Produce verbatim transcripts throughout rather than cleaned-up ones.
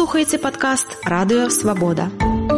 слухаеце падкаст «Радыё Свабода».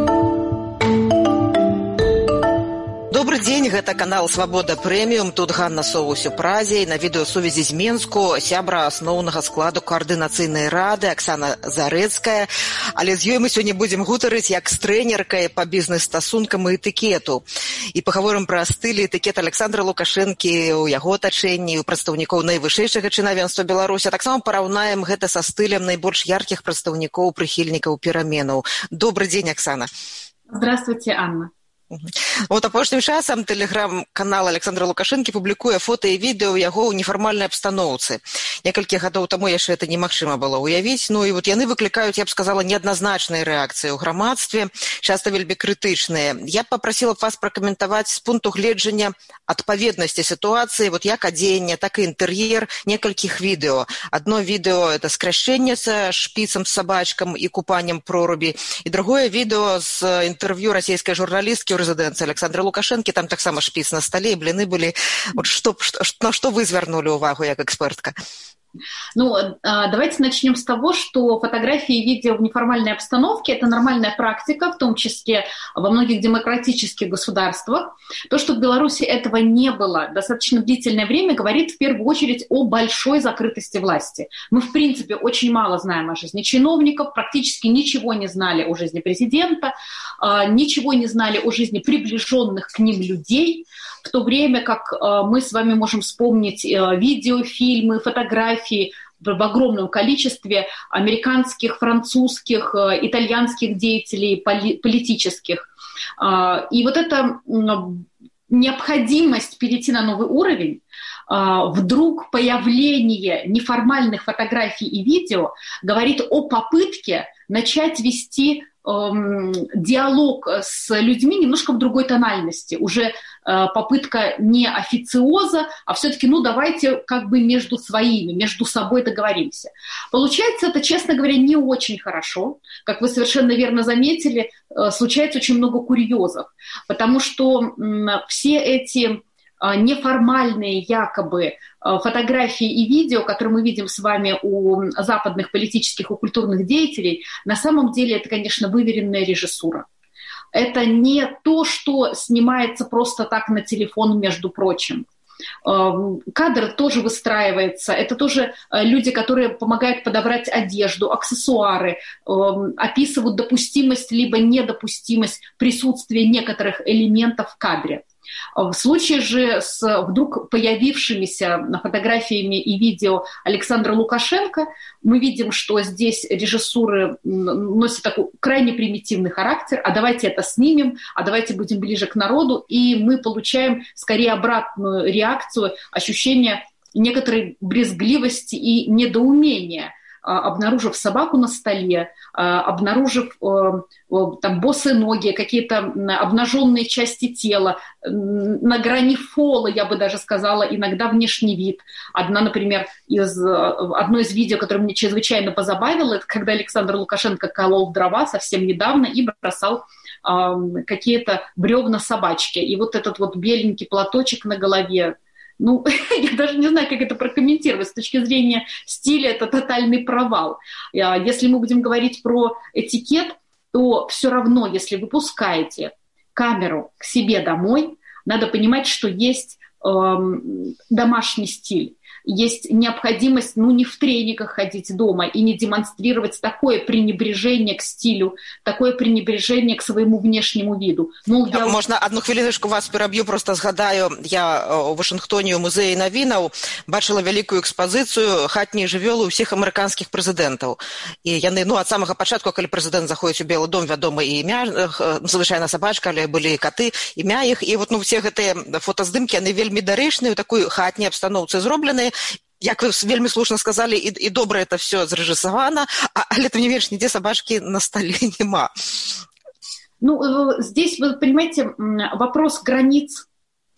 Добрый дзень, гэта канал «Свабода Прэміум». Тут Ганна Соус у Празе. На відэасувязі з Менску сябра асноўнага складу каардынацыйнай рады Аксана Зарэцкая. Але з ёй мы сёння будзем гутарыць як з трэнеркай па бізнес-стасункам і этыкету. І пагаворым пра стыль і этыкет Александра Лукашэнкі ў яго атачэнні, у прадстаўнікоў найвышэйшага чынавенства Беларусі. Таксама параўнаем гэта са стылем найбольш яркіх прадстаўнікоў прыхільнікаў пераменаў. Добрый дзень, Аксана. Здравствуйте, Анна. Вот апошнім часам тэлеграм-канал Александра Лукашэнкі публікуе фота і відэо яго ў нефармальнай абстаноўцы. Некалькі гадоў таму яшчэ это немагчыма было ўявіць. Ну і вот яны выклікаюць, я б сказала, неадназначныя рэакцыі ў грамадстве, часта вельмі крытычныя. Я б папрасіла б вас пракаментаваць з пункту гледжання адпаведнасці сітуацыі, вот як адзенне, так і інтэр'ер некалькіх відэо. Адно відэо это скряшчэнне са шпіцам, з сабачкам і купаннем прорубі, і другое відэо з інтэрв'ю расійскай журналісткі резиденции Александра Лукашенко, там так само шпиц на столе, и блины были. Вот что, что, на что вы звернули увагу, как экспертка? Ну, давайте начнем с того, что фотографии и видео в неформальной обстановке – это нормальная практика, в том числе во многих демократических государствах. То, что в Беларуси этого не было достаточно длительное время, говорит в первую очередь о большой закрытости власти. Мы, в принципе, очень мало знаем о жизни чиновников, практически ничего не знали о жизни президента, ничего не знали о жизни приближенных к ним людей, в то время как мы с вами можем вспомнить видео, фильмы, фотографии в огромном количестве американских, французских, итальянских деятелей, политических. И вот эта необходимость перейти на новый уровень, вдруг появление неформальных фотографий и видео говорит о попытке начать вести диалог с людьми немножко в другой тональности. Уже попытка не официоза, а все-таки, ну, давайте как бы между своими, между собой договоримся. Получается это, честно говоря, не очень хорошо. Как вы совершенно верно заметили, случается очень много курьезов, потому что все эти неформальные якобы фотографии и видео, которые мы видим с вами у западных политических и культурных деятелей, на самом деле это, конечно, выверенная режиссура. Это не то, что снимается просто так на телефон, между прочим. Кадр тоже выстраивается. Это тоже люди, которые помогают подобрать одежду, аксессуары, описывают допустимость либо недопустимость присутствия некоторых элементов в кадре. В случае же с вдруг появившимися фотографиями и видео Александра Лукашенко мы видим, что здесь режиссуры носят такой крайне примитивный характер. А давайте это снимем, а давайте будем ближе к народу. И мы получаем скорее обратную реакцию, ощущение некоторой брезгливости и недоумения, обнаружив собаку на столе, обнаружив там босые ноги, какие-то обнаженные части тела, на грани фола, я бы даже сказала, иногда внешний вид. Одна, например, из, одно из видео, которое мне чрезвычайно позабавило, это когда Александр Лукашенко колол дрова совсем недавно и бросал какие-то бревна собачки. И вот этот вот беленький платочек на голове, ну, я даже не знаю, как это прокомментировать. С точки зрения стиля это тотальный провал. Если мы будем говорить про этикет, то все равно, если вы пускаете камеру к себе домой, надо понимать, что есть эм, домашний стиль. Есть необходимость, ну, не в трениках ходить дома и не демонстрировать такое пренебрежение к стилю, такое пренебрежение к своему внешнему виду. Мол, я... Можна одну хвіліночку вас пераб'ю, просто згадаю, я у Вашынгтоне у музеі навінаў бачыла вялікую экспазіцыю хатнія жывёлы ўсіх амерыканскіх прэзідэнтаў. І яны, ну, ад самага пачатку, калі прэзідэнт заходзіць у Белы дом, вядома, і імя, звычайна сабачка, але былі і каты, імя іх, і вот, ну, все гэтыя фотаздымкі, яны вельмі дарычныя, у такой хатняй абстаноўцы зробленыя. Як вы вельмі слушна сказали, і, і добра это все зрэжысавана, а, але тым не менш, нідзе собачки на столе нема. Ну, здесь, вы понимаете, вопрос границ,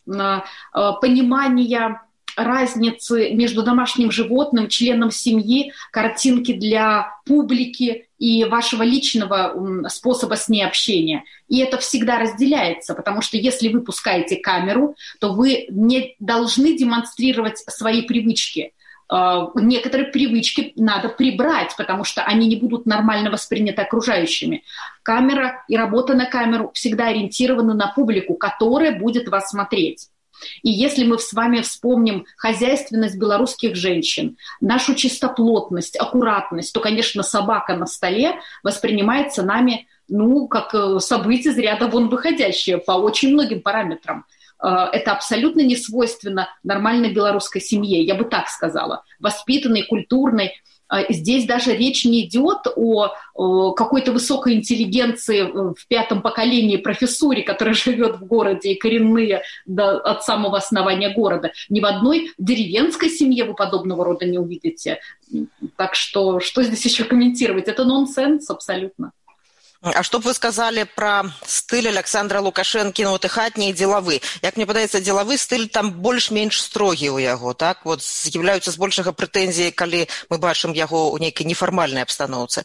понимания разницы между домашним животным, членом семьи, картинки для публики и вашего личного способа с ней общения. И это всегда разделяется, потому что если вы пускаете камеру, то вы не должны демонстрировать свои привычки. некоторые привычки надо прибрать, потому что они не будут нормально восприняты окружающими. Камера и работа на камеру всегда ориентированы на публику, которая будет вас смотреть. И если мы с вами вспомним хозяйственность белорусских женщин, нашу чистоплотность, аккуратность, то, конечно, собака на столе воспринимается нами, ну, как событие из ряда вон выходящее по очень многим параметрам. Это абсолютно не свойственно нормальной белорусской семье, я бы так сказала, воспитанной, культурной. Здесь даже речь не идет о, о какой-то высокой интеллигенции в пятом поколении профессуре, которая живет в городе и коренные до, от самого основания города. Ни в одной деревенской семье вы подобного рода не увидите. Так что что здесь еще комментировать? Это нонсенс абсолютно. А што б вы сказалі пра стыль Александра Лукашэнкі, ну, вот і хатні, і дзелавы? Як мне падаецца, дзелавы стыль там больш-менш строгі ў яго, так? Вот з'яўляюцца збольшага прэтэнзіі, калі мы бачым яго ў нейкай нефармальнай абстаноўцы.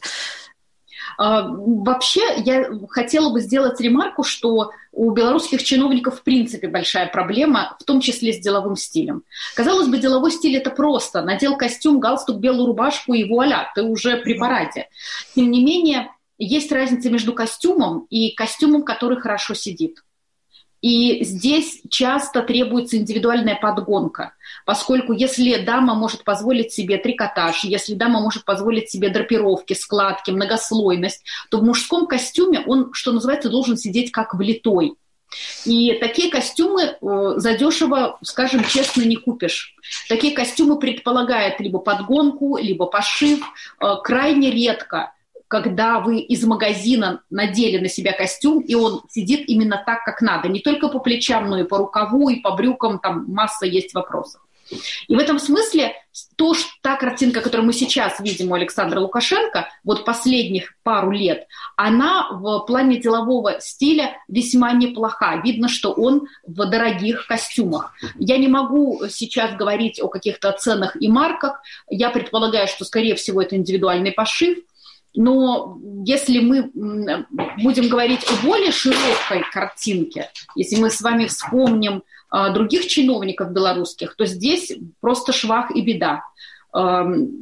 Вообще, я хотела бы сделать ремарку, что у белорусских чиновников в принципе большая проблема, в том числе с деловым стилем. Казалось бы, деловой стиль – это просто. Надел костюм, галстук, белую рубашку и вуаля, ты уже при параде. Тем не менее, есть разница между костюмом и костюмом, который хорошо сидит. И здесь часто требуется индивидуальная подгонка, поскольку если дама может позволить себе трикотаж, если дама может позволить себе драпировки, складки, многослойность, то в мужском костюме он, что называется, должен сидеть как влитой. И такие костюмы задешево, скажем честно, не купишь. Такие костюмы предполагают либо подгонку, либо пошив. Крайне редко, когда вы из магазина надели на себя костюм, и он сидит именно так, как надо. Не только по плечам, но и по рукаву, и по брюкам, там масса есть вопросов. И в этом смысле то, что, та картинка, которую мы сейчас видим у Александра Лукашенко, вот последних пару лет, она в плане делового стиля весьма неплоха. Видно, что он в дорогих костюмах. Я не могу сейчас говорить о каких-то ценах и марках. Я предполагаю, что, скорее всего, это индивидуальный пошив. Но если мы будем говорить о более широкой картинке, если мы с вами вспомним э, других чиновников белорусских, то здесь просто швах и беда. Э,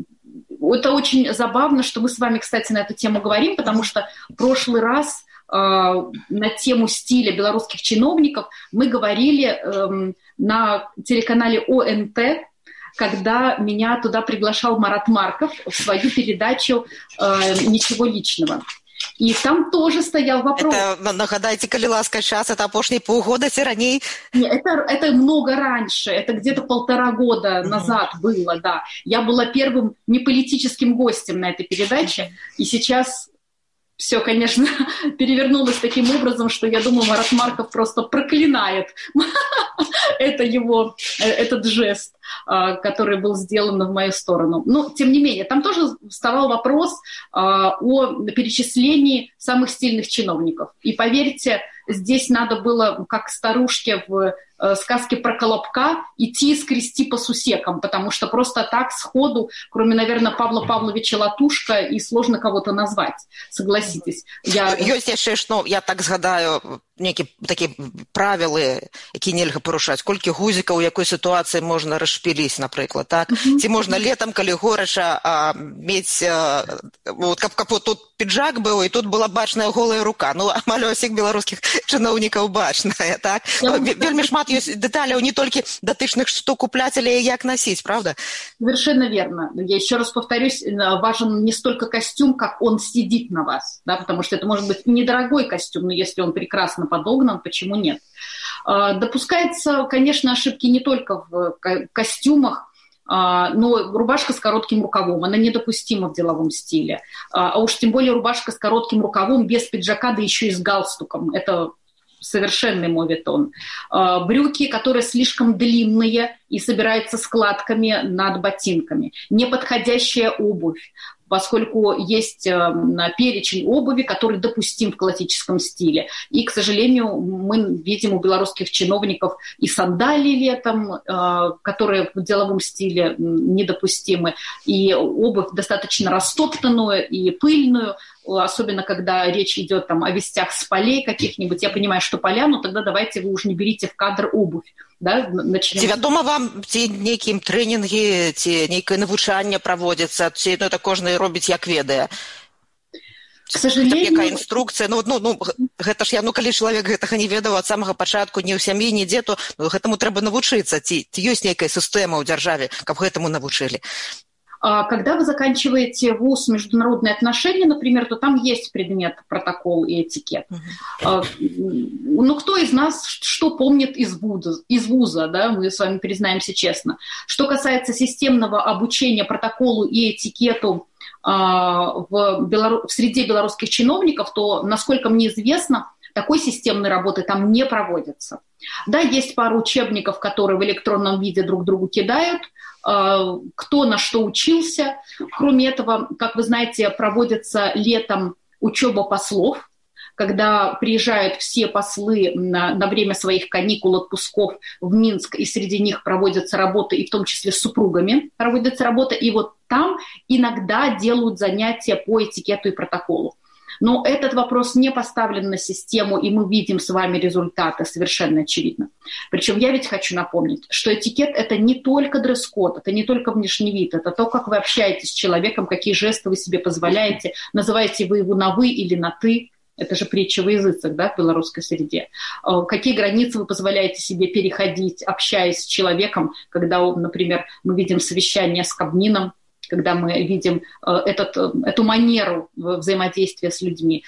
это очень забавно, что мы с вами, кстати, на эту тему говорим, потому что в прошлый раз э, на тему стиля белорусских чиновников мы говорили э, на телеканале О Н Т, когда меня туда приглашал Марат Марков в свою передачу э, «Ничего личного». И там тоже стоял вопрос. Это, нагадайте, коли ласка, сейчас, это опошние полгода, все ранее? Нет, это, это много раньше, это где-то полтора года mm-hmm. назад было, да. Я была первым неполитическим гостем на этой передаче, и сейчас... Все, конечно, перевернулось таким образом, что я думаю, Марат Марков просто проклинает это его, этот жест, который был сделан в мою сторону. Но, тем не менее, там тоже вставал вопрос о перечислении самых стильных чиновников. И поверьте, здесь надо было, как старушке в сказке про Колобка, идти и скрести по сусекам, потому что просто так сходу, кроме, наверное, Павла Павловича Латушка, и сложно кого-то назвать, согласитесь. Я... Ёсць яшчэ, ну, я так згадаю, нейкія такія правілы, які нельга парушаць. Колькі гузікаў у якой сітуацыі можна расшпіліць, напрыклад, так? Mm-hmm. Ці можна летам, калі горача, а, мець, а, вот, каб, каб вот тут піджак быў, і тут была бачная голая рука. Ну, амаль у ўсіх беларускіх чыноўнікаў бачная, так? Yeah. Вельмі шмат ёсць дэталяў не толькі датычных, што купляць, але і як носить, правда? Совершенно верно. Я еще раз повторюсь, важен не столько костюм, как он сидит на вас, да, потому что это может быть недорогой костюм, но если он прекрасно подогнан, почему нет? Допускается, конечно, ошибки не только в костюмах, но рубашка с коротким рукавом, она недопустима в деловом стиле. А уж тем более рубашка с коротким рукавом без пиджака, да еще и с галстуком. Это совершенный моветон. Брюки, которые слишком длинные и собираются складками над ботинками. Неподходящая обувь. поскольку есть перечень обуви, который допустим в классическом стиле. И, к сожалению, мы видим у белорусских чиновников и сандалии летом, которые в деловом стиле недопустимы, и обувь достаточно растоптанную и пыльную, особенно когда речь идет там, о вестях с полей каких-нибудь. Я понимаю, что поля, но тогда давайте вы уже не берите в кадр обувь. Да, ці вядома вам, ці нейкім трэнінгі, ці нейкае навучанне праводзіцца, ці ну, это кожны робіць як ведае? К сожалению... Якая інструкцыя? Ну, ну, ну, гэта ж я, ну, калі чалавек гэтага не ведаў ад самага пачатку, ні ў сям'і, ні дзе, то ну, гэтаму трэба навучыцца. Ці, ці ёсць нейкая сістэма ў дзяржаве, каб гэтаму навучылі? Когда вы заканчиваете вуз международные отношения, например, то там есть предмет протокол и этикет. Uh-huh. Ну, кто из нас что помнит из вуза, из вуза, да, мы с вами признаемся честно. Что касается системного обучения протоколу и этикету в, Белору... в среде белорусских чиновников, то, насколько мне известно, такой системной работы там не проводится. Да, есть пару учебников, которые в электронном виде друг другу кидают, кто на что учился. Кроме этого, как вы знаете, проводится летом учеба послов, когда приезжают все послы на, на время своих каникул, отпусков в Минск, и среди них проводятся работы, и в том числе с супругами проводится работа, и вот там иногда делают занятия по этикету и протоколу. Но этот вопрос не поставлен на систему, и мы видим с вами результаты, совершенно очевидно. Причем я ведь хочу напомнить, что этикет – это не только дресс-код, это не только внешний вид, это то, как вы общаетесь с человеком, какие жесты вы себе позволяете, называете вы его на «вы» или на «ты». Это же притча во языцах, да, в белорусской среде. Какие границы вы позволяете себе переходить, общаясь с человеком, когда, например, мы видим совещание с Кабмином, когда мы видим этот, эту манеру взаимодействия с людьми.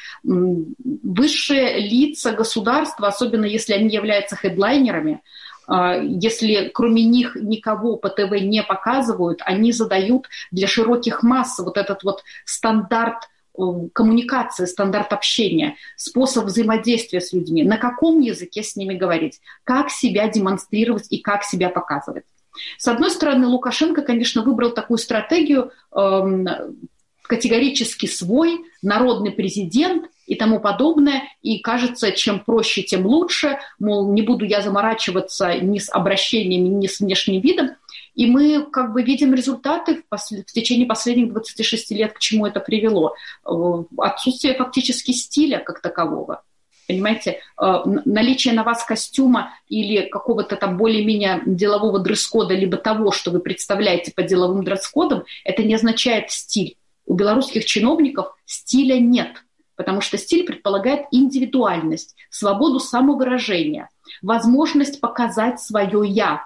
Высшие лица государства, особенно если они являются хедлайнерами, если кроме них никого по ТВ не показывают, они задают для широких масс вот этот вот стандарт коммуникации, стандарт общения, способ взаимодействия с людьми, на каком языке с ними говорить, как себя демонстрировать и как себя показывать. С одной стороны, Лукашенко, конечно, выбрал такую стратегию э, категорически свой, народный президент и тому подобное, и кажется, чем проще, тем лучше, мол, не буду я заморачиваться ни с обращениями, ни с внешним видом, и мы как бы видим результаты в, пос... в течение последних двадцати шести лет, к чему это привело. Отсутствие фактически стиля как такового. Понимаете, наличие на вас костюма или какого-то там более-менее делового дресс-кода, либо того, что вы представляете под деловым дресс-кодом, это не означает стиль. У белорусских чиновников стиля нет, потому что стиль предполагает индивидуальность, свободу самовыражения, возможность показать свое «я»,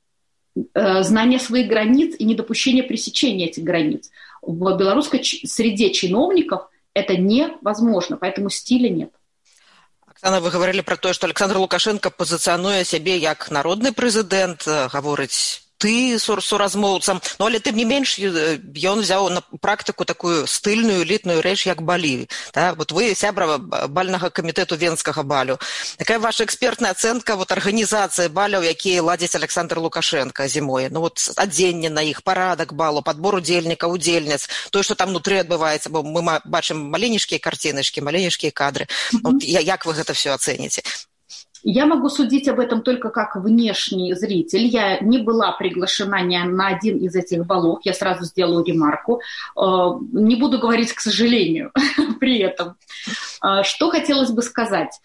знание своих границ и недопущение пресечения этих границ. В белорусской среде чиновников это невозможно, поэтому стиля нет. Оксана, вы говорили про то, что Александр Лукашенко позиционуе себе як народный президент, говорить ты суразмоўцам, ну, але тым не менш ён взяў на практыку такую стыльную элітную рэч як балі. Да? Вот вы сябра бальнага камітэту венскага балю. Такая ваша экспертная ацэнка вот арганізацыі баляў, якія ладзіць Александр Лукашенко зімой. Ну вот адзенне на іх, парадак балу, падбор удзельнікаў, удзельніц, тое, што там внутры адбываецца, бо мы бачым маленечкія карціначкі, маленечкія кадры. Mm-hmm. Вот, як вы гэта все ацэніце? Я могу судить об этом только как внешний зритель. Я не была приглашена ни на один из этих балов. Я сразу сделаю ремарку. Не буду говорить, к сожалению, при этом. Что хотелось бы сказать.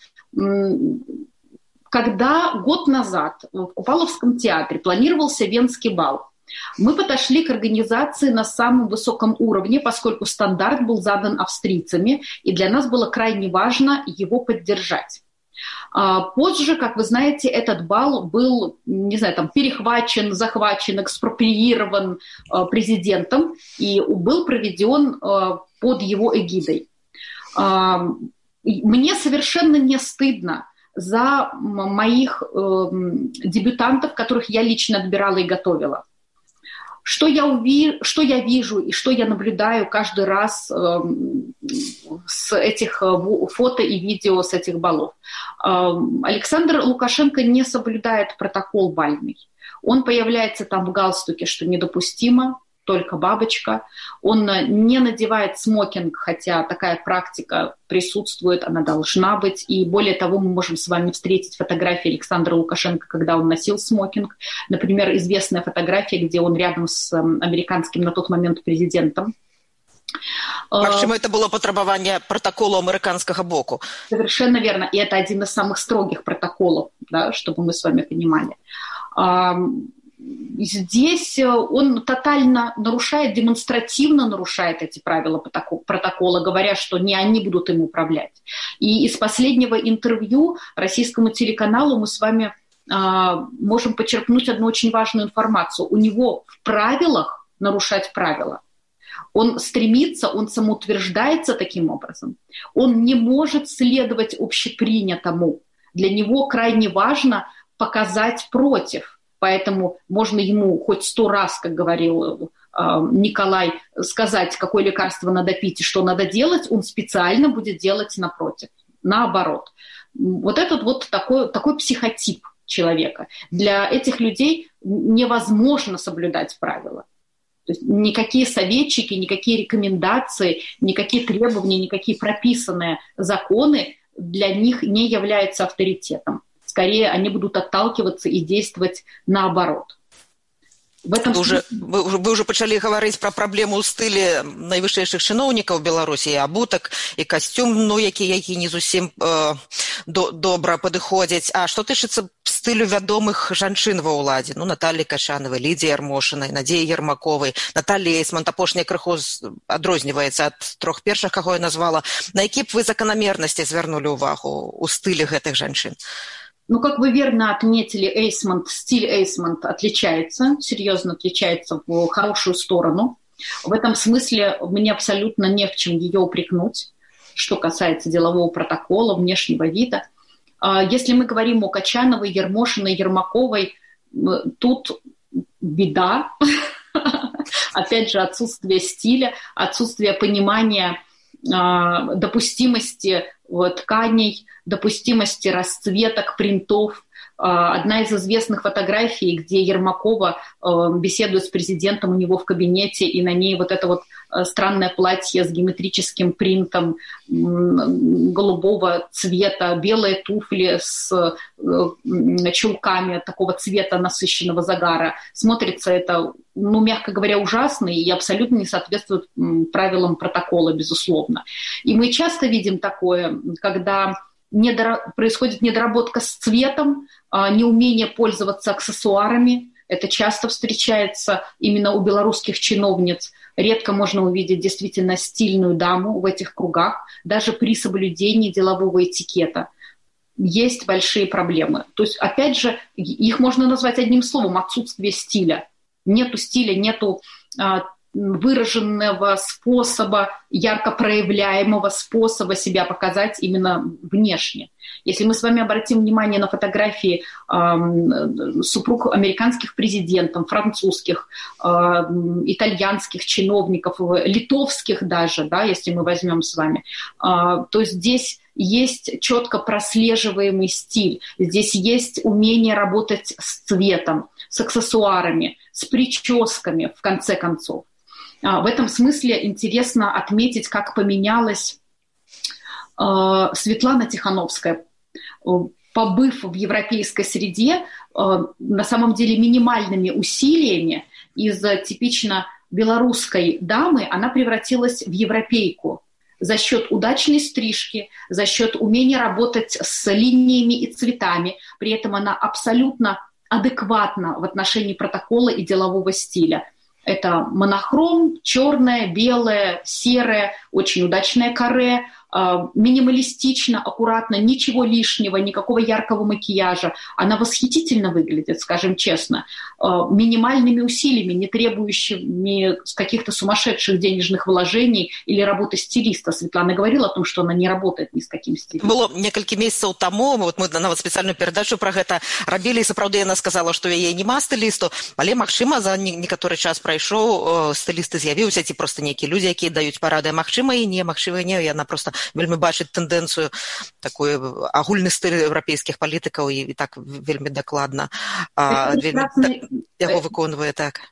Когда год назад в Купаловском театре планировался Венский бал, мы подошли к организации на самом высоком уровне, поскольку стандарт был задан австрийцами, и для нас было крайне важно его поддержать. Позже, как вы знаете, этот бал был, не знаю, там, перехвачен, захвачен, экспроприирован президентом и был проведен под его эгидой. Мне совершенно не стыдно за моих дебютантов, которых я лично отбирала и готовила. Что я, уви... что я вижу и что я наблюдаю каждый раз э, с этих фото и видео с этих балов. Э, Александр Лукашенко не соблюдает протокол бальный. Он появляется там в галстуке, что недопустимо. только бабочка. Он не надевает смокинг, хотя такая практика присутствует, она должна быть. И более того, мы можем с вами встретить фотографии Александра Лукашенко, когда он носил смокинг. Например, известная фотография, где он рядом с американским на тот момент президентом. Почему это было потребование протокола американского боку? Совершенно верно. И это один из самых строгих протоколов, да, чтобы мы с вами понимали. Здесь он тотально нарушает, демонстративно нарушает эти правила протокола, говоря, что не они будут им управлять. И из последнего интервью российскому телеканалу мы с вами можем почерпнуть одну очень важную информацию. У него в правилах нарушать правила. Он стремится, он самоутверждается таким образом. Он не может следовать общепринятому. Для него крайне важно показать против. Поэтому можно ему хоть сто раз, как говорил э, Николай, сказать, какое лекарство надо пить и что надо делать, он специально будет делать напротив, наоборот. Вот этот вот такой, такой психотип человека. Для этих людей невозможно соблюдать правила. То есть никакие советчики, никакие рекомендации, никакие требования, никакие прописанные законы для них не являются авторитетом. Скорее, они будут отталкиваться и действовать наоборот. В этом вы, уже, вы, вы уже пачалі гаварыць пра праблему ў стылі найвышэйшых чыноўнікаў Беларусі, і абутак, і касцюм, ну, які, які не зусім э, до, добра падыходзяць. А што тычыцца стылю вядомых жанчын ва ўладзе? Ну, Натальі Качанавай, Лідзіі Ярмошынай, Надзеі Ермаковай, Наталі Эйсман, апошняя крыху адрозніваецца ад трох першых, каго я назвала. На які б вы заканамернасці звярнулі ўвагу ў стылі гэтых жанчын? Ну, как вы верно отметили, Эйсмонт, стиль Эйсмонт отличается, серьезно отличается в хорошую сторону. В этом смысле мне абсолютно не в чем ее упрекнуть, что касается делового протокола, внешнего вида. Если мы говорим о Качановой, Ермошиной, Ермаковой, тут беда. Опять же, отсутствие стиля, отсутствие понимания допустимости тканей, допустимости расцветок, принтов. Одна из известных фотографий, где Ермакова беседует с президентом у него в кабинете, и на ней вот это вот странное платье с геометрическим принтом голубого цвета, белые туфли с чулками такого цвета насыщенного загара. Смотрится это, ну, мягко говоря, ужасно и абсолютно не соответствует правилам протокола, безусловно. И мы часто видим такое, когда недор... происходит недоработка с цветом, неумение пользоваться аксессуарами. Это часто встречается именно у белорусских чиновниц. Редко можно увидеть действительно стильную даму в этих кругах, даже при соблюдении делового этикета. Есть большие проблемы. То есть, опять же, их можно назвать одним словом – отсутствие стиля. Нету стиля, нету а, выраженного способа, ярко проявляемого способа себя показать именно внешне. Если мы с вами обратим внимание на фотографии э, супруг американских президентов, французских, э, итальянских чиновников, литовских даже, да, если мы возьмем с вами, э, то здесь есть четко прослеживаемый стиль, здесь есть умение работать с цветом, с аксессуарами, с прическами, в конце концов. В этом смысле интересно отметить, как поменялась э, Светлана Тихановская. Побыв в европейской среде, э, на самом деле минимальными усилиями из типично белорусской дамы она превратилась в европейку за счет удачной стрижки, за счет умения работать с линиями и цветами. При этом она абсолютно адекватна в отношении протокола и делового стиля. Это монохром, черное, белое, серое, очень удачное каре, минималистично, аккуратно, ничего лишнего, никакого яркого макияжа. Она восхитительно выглядит, скажем честно, минимальными усилиями, не требующими каких-то сумасшедших денежных вложений или работы стилиста. Светлана говорила о том, что она не работает ни с каким стилистом. Было некалькі месяцаў таму, вот мы нават спецыяльную перадачу пра гэта рабілі, і сапраўды яна сказала, што яе няма стылісту, але, магчыма, за некаторы час прайшоў, стылісты з'явіўся, ці проста нейкія людзі, якія даюць парады, магчыма, і не, магчыма, не, яна проста вельмі бачыць тэндэнцыю, такой агульны стыль еўрапейскіх палітыкаў і, і так вельмі дакладна а, вельмі, да, яго выконвае так.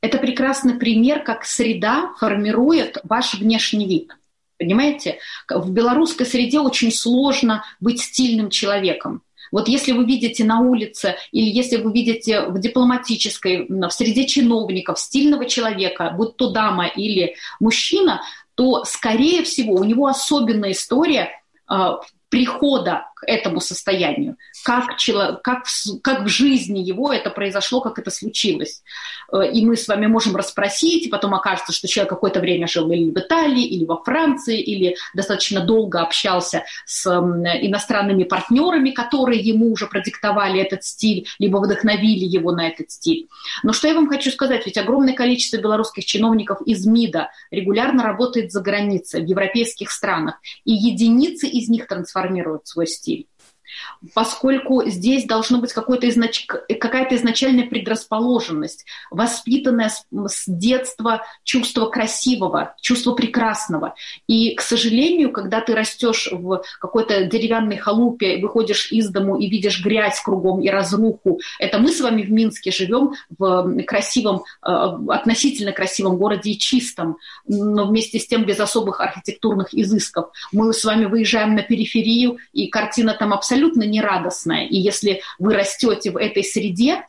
Это прекрасный пример, как среда формирует ваш внешний вид. Понимаете? В белорусской среде очень сложно быть стильным человеком. Вот если вы видите на улице или если вы видите в дипломатической, в среде чиновников стильного человека, будь то дама или мужчина, то, скорее всего, у него особенная история э, прихода к этому состоянию. Как, как, в, как в жизни его это произошло, как это случилось. И мы с вами можем расспросить, и потом окажется, что человек какое-то время жил или в Италии, или во Франции, или достаточно долго общался с иностранными партнерами, которые ему уже продиктовали этот стиль, либо вдохновили его на этот стиль. Но что я вам хочу сказать, ведь огромное количество белорусских чиновников из МИДа регулярно работает за границей, в европейских странах, и единицы из них трансформируют свой стиль. Поскольку здесь должна быть какая-то изнач... какая-то изначальная предрасположенность, воспитанное с... с детства чувство красивого, чувство прекрасного. И, к сожалению, когда ты растешь в какой-то деревянной халупе, выходишь из дому и видишь грязь кругом и разруху, это мы с вами в Минске живем в красивом, относительно красивом городе и чистом, но вместе с тем без особых архитектурных изысков. Мы с вами выезжаем на периферию, и картина там абсолютно абсолютно нерадостная. И если вы растете в этой среде,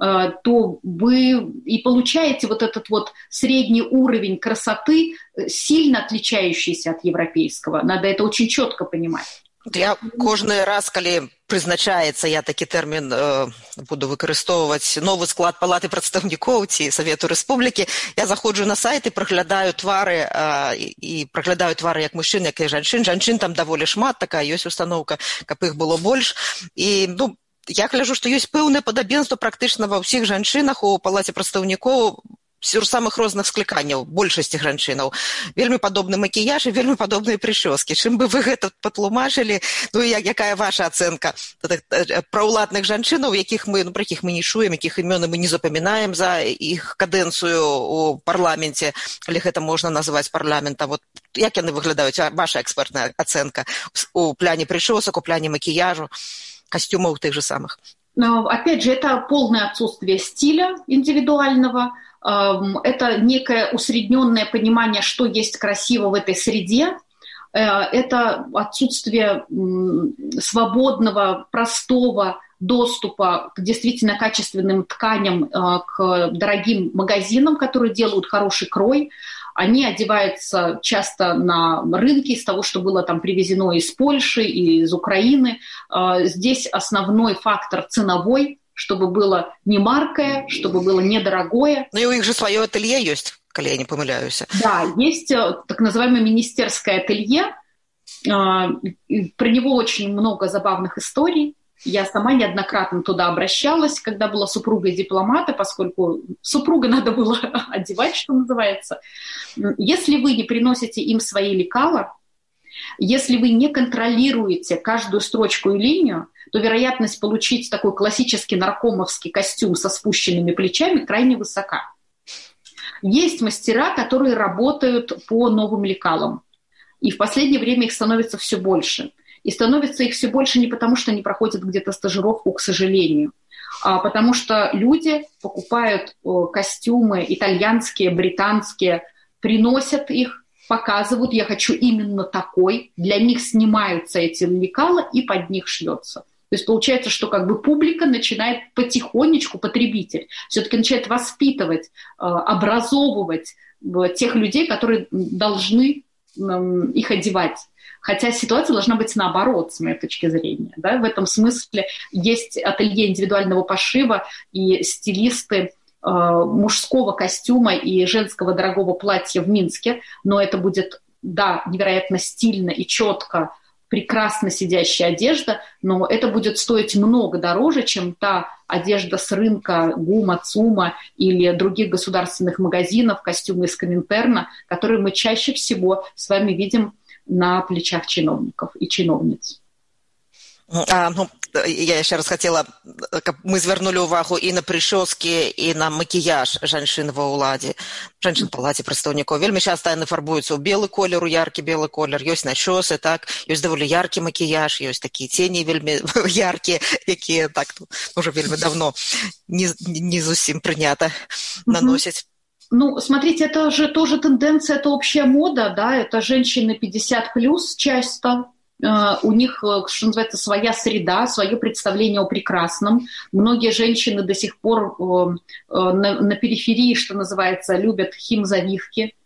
то вы и получаете вот этот вот средний уровень красоты, сильно отличающийся от европейского. Надо это очень четко понимать. Я кожны раз, калі прызначаецца, я такі тэрмін э, буду выкарыстоўваць, новы склад палаты прадстаўнікоў ці Савету Рэспублікі, я заходжу на сайт і праглядаю твары, э, і праглядаю твары як мужчын, як і жанчын. Жанчын там даволі шмат, такая ёсць установка, каб іх было больш. І, ну, я гляджу, што ёсць пэўнае падабенства практычна ва ўсіх жанчынах у палаце прадстаўнікоў, самых розных скліканняў, большасці жанчынаў. Вельмі падобны макіяж і вельмі падобныя прычоскі. Чым бы вы гэта патлумачылі? Ну, як, якая ваша ацэнка пра ўладных жанчынаў, якіх мы, ну, пра якіх мы не чуем, якіх імёны мы не запамінаем за іх кадэнцыю у парламенце, калі гэта можна назваць парламентам. Вот як яны выглядаюць? Ваша экспертная ацэнка у пляне прычосак, у пляне макіяжу, костюмов тых же самых? Но, опять же, это полное отсутствие стиля индивидуального. Это некое усредненное понимание, что есть красиво в этой среде. Это отсутствие свободного, простого доступа к действительно качественным тканям, к дорогим магазинам, которые делают хороший крой. Они одеваются часто на рынке из того, что было там привезено из Польши и из Украины. Здесь основной фактор ценовой, чтобы было не маркое, чтобы было недорогое. Ну и у них же свое ателье есть, коли я не помыляюсь. Да, есть так называемое министерское ателье. Про него очень много забавных историй. Я сама неоднократно туда обращалась, когда была супругой дипломата, поскольку супруга надо было одевать, что называется. Если вы не приносите им свои лекала, если вы не контролируете каждую строчку и линию, то вероятность получить такой классический наркомовский костюм со спущенными плечами крайне высока. Есть мастера, которые работают по новым лекалам, и в последнее время их становится все больше. И становится их все больше не потому, что они проходят где-то стажировку, к сожалению, а потому что люди покупают костюмы итальянские, британские, приносят их, показывают, я хочу именно такой, для них снимаются эти лекала и под них шьется. То есть получается, что как бы публика начинает потихонечку, потребитель, все-таки начинает воспитывать, образовывать тех людей, которые должны их одевать. Хотя ситуация должна быть наоборот, с моей точки зрения. Да? В этом смысле есть ателье индивидуального пошива и стилисты э, мужского костюма и женского дорогого платья в Минске, но это будет, да, невероятно стильно и четко, прекрасно сидящая одежда, но это будет стоить много дороже, чем та одежда с рынка ГУМа, ЦУМа или других государственных магазинов, костюмы из Коминтерна, которые мы чаще всего с вами видим на плечах чиновников и чиновниц. А, ну, я яшчэ раз хацела, каб мы звярнулі ўвагу і на прычоскі, і на макіяж жанчын ва ўладзе, жанчын палаце прадстаўнікоў. Вельмі часта яны фарбуюцца ў белы колер, у яркі белы колер. Ёсць начосы, так, ёсць даволі яркі макіяж, ёсць такія цені вельмі яркія, якія так, ну, уже вельмі давно не, не зусім прынята наносіць. Ну, смотрите, это же тоже тенденция, это общая мода, да, это женщины пятьдесят плюс часто, у них, что называется, своя среда, свое представление о прекрасном. Многие женщины до сих пор на, на периферии, что называется, любят химзавивки.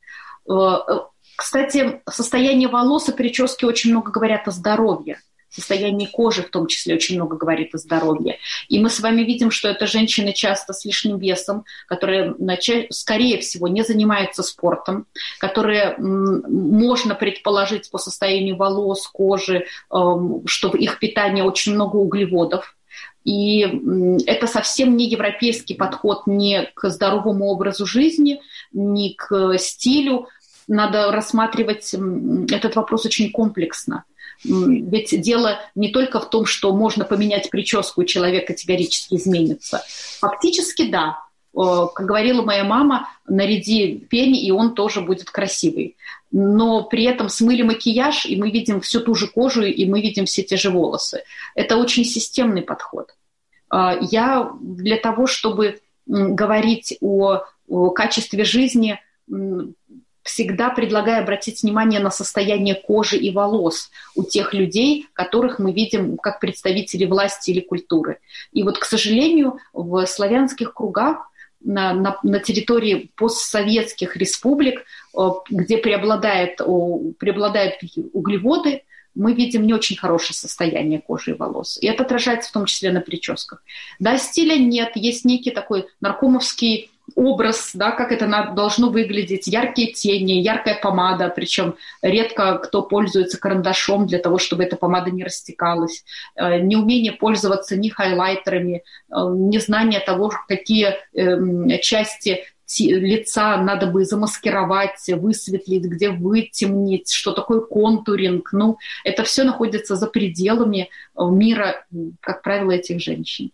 Кстати, состояние волос и прически очень много говорят о здоровье. Состояние кожи в том числе очень много говорит о здоровье. И мы с вами видим, что это женщины часто с лишним весом, которые, скорее всего, не занимаются спортом, которые можно предположить по состоянию волос, кожи, что в их питании очень много углеводов. И это совсем не европейский подход ни к здоровому образу жизни, ни к стилю. Надо рассматривать этот вопрос очень комплексно. Ведь дело не только в том, что можно поменять прическу, и человек категорически изменится. Фактически, да. Как говорила моя мама, наряди пень, и он тоже будет красивый. Но при этом смыли макияж, и мы видим всю ту же кожу, и мы видим все те же волосы. Это очень системный подход. Я для того, чтобы говорить о, о качестве жизни, всегда предлагаю обратить внимание на состояние кожи и волос у тех людей, которых мы видим как представителей власти или культуры. И вот, к сожалению, в славянских кругах на, на, на территории постсоветских республик, где преобладает, преобладают углеводы, мы видим не очень хорошее состояние кожи и волос. И это отражается в том числе на прическах. Да, стиля нет, есть некий такой наркомовский образ, да, как это должно выглядеть, яркие тени, яркая помада, причем редко кто пользуется карандашом для того, чтобы эта помада не растекалась, неумение пользоваться ни хайлайтерами, незнание того, какие части лица надо бы замаскировать, высветлить, где вытемнить, что такое контуринг. Ну, это все находится за пределами мира, как правило, этих женщин.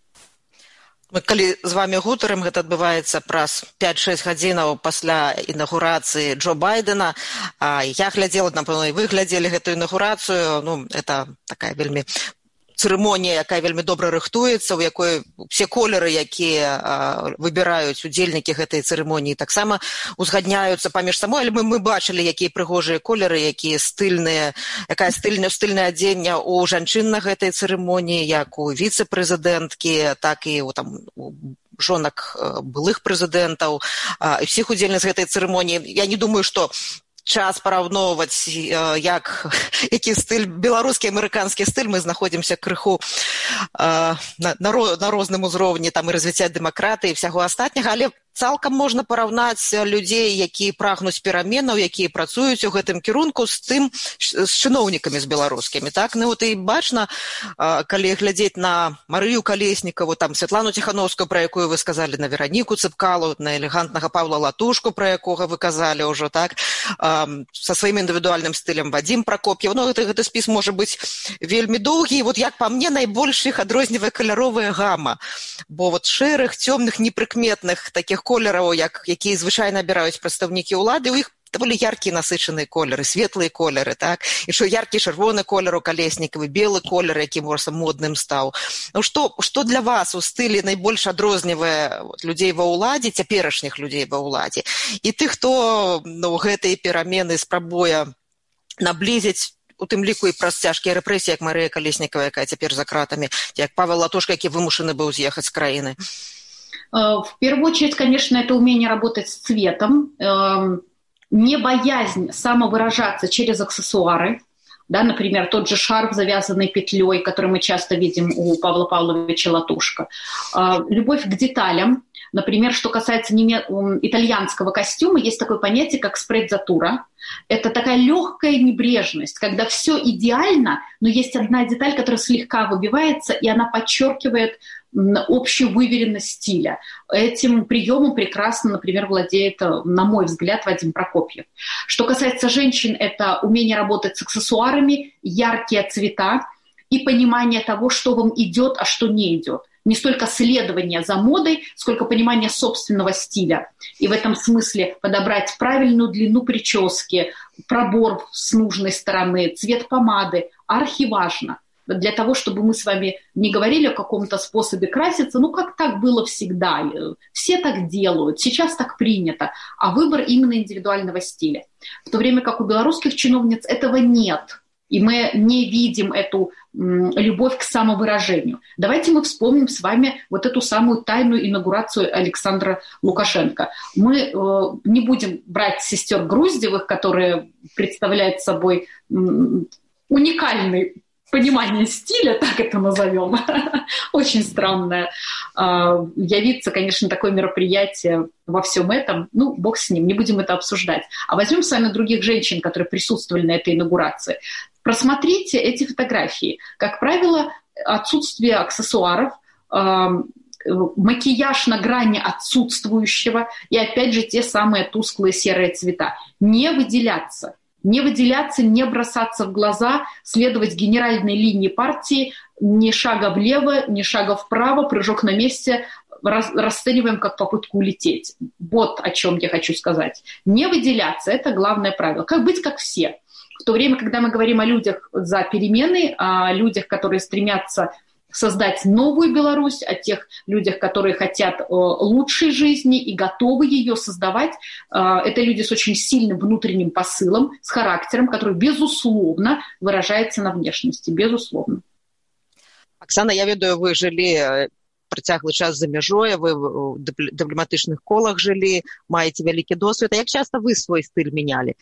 Мы калі з вами гутарым, гэта адбываецца праз пяць-шэсць гадзінаў пасля інаўгурацыі Джо Байдена. Я глядзела, напэўна, і вы глядзелі гэтую інаўгурацыю. Ну, это такая вельмі цырымонія, якая вельмі добра рыхтуецца, у якой все колеры, якія выбіраюць удзельнікі гэтай цырымоніі, таксама узгадняюцца паміж сабой. Але мы, мы бачылі, якія прыгожыя колеры, якія стыльныя, якая стыльная, стыльнае адзенне у жанчын на гэтай цырымоніі, як у віцэ-прэзідэнткі, так і у, там, у жонак былых прэзідэнтаў, і всіх удзельніц гэтай цырымоніі. Я не думаю, што час параўноўваць, як, які стыль, беларускі, амерыканскі стыль, мы знаходзімся крыху на, на, на розным узроўні там, і развіцця дэмакратыі і ўсяго астатняга, але цалкам можна параўнаць людзей, якія прагнуць пераменаў, якія працуюць у гэтым кірунку з тым, з чыноўнікамі, з беларускімі. Так? Ну, вот і бачна, калі глядзець на Марыю Калеснікаву, там, Святлану Ціхановскую, пра якую вы сказалі, на Вераніку Цыпкалу, на элегантнага Паўла Латушку, пра якога вы казалі ўжо, так? Са сваім індывідуальным стылем Вадзім Пракоп'еў. Ну, гэты, гэты спіс можа быць вельмі доўгі, і вот як па мне, найбольш іх адрознівае каляровая гама. Бо вот шэрых, цёмных, непрыкметных такіх колераў, як, якія звычайна абіраюць прадстаўнікі ўлады, у іх даволі яркія насычаныя колеры, светлыя колеры, так? І што яркі чырвоны колер у Калеснікавы, белы колер, які можа модным стаў. Ну, што, што для вас у стылі найбольш адрознівае людзей ва ўладзе, цяперашніх людзей ва ўладзе? І тых, хто ну, гэтыя перамены спрабуе наблізіць, у тым ліку і праз цяжкія рэпрэсіі, як Марыя Калеснікава, якая цяпер за кратамі, як Павел Латушка, які вымушаны быў з'ехаць з краіны? В первую очередь, конечно, это умение работать с цветом, не боязнь самовыражаться через аксессуары. Да, например, тот же шарф, завязанный петлей, который мы часто видим у Павла Павловича Латушко. Любовь к деталям. Например, что касается итальянского костюма, есть такое понятие, как спредзатура. Это такая легкая небрежность, когда все идеально, но есть одна деталь, которая слегка выбивается, и она подчеркивает общую выверенность стиля. Этим приемом прекрасно, например, владеет, на мой взгляд, Вадим Прокопьев. Что касается женщин, это умение работать с аксессуарами, яркие цвета и понимание того, что вам идет, а что не идет. Не столько следование за модой, сколько понимание собственного стиля. И в этом смысле подобрать правильную длину прически, пробор с нужной стороны, цвет помады архиважно. для того, чтобы мы с вами не говорили о каком-то способе краситься, ну, как так было всегда, все так делают, сейчас так принято, а выбор именно индивидуального стиля. В то время как у белорусских чиновниц этого нет, и мы не видим эту м, любовь к самовыражению. Давайте мы вспомним с вами вот эту самую тайную инаугурацию Александра Лукашенко. Мы э, не будем брать сестер Груздевых, которые представляют собой м, уникальный понимание стиля, так это назовем, очень странное. Явиться, конечно, такое мероприятие во всем этом, ну, бог с ним, не будем это обсуждать. А возьмем с вами других женщин, которые присутствовали на этой инаугурации. Просмотрите эти фотографии. Как правило, отсутствие аксессуаров, макияж на грани отсутствующего и, опять же, те самые тусклые серые цвета. Не выделяться. Не выделяться, не бросаться в глаза, следовать генеральной линии партии, ни шага влево, ни шага вправо, прыжок на месте расцениваем как попытку улететь. Вот о чем я хочу сказать. Не выделяться – это главное правило. Как быть, как все. В то время, когда мы говорим о людях за перемены, о людях, которые стремятся создать новую Беларусь, о тех людях, которые хотят э, лучшей жизни и готовы ее создавать. Э, это люди с очень сильным внутренним посылом, с характером, который, безусловно, выражается на внешности. Безусловно. Оксана, я ведаю, вы жылі працяглы час за мяжой, вы в дыпламатычных колах жылі, маеце вялікі досвед. А як часто вы свой стыль меняли?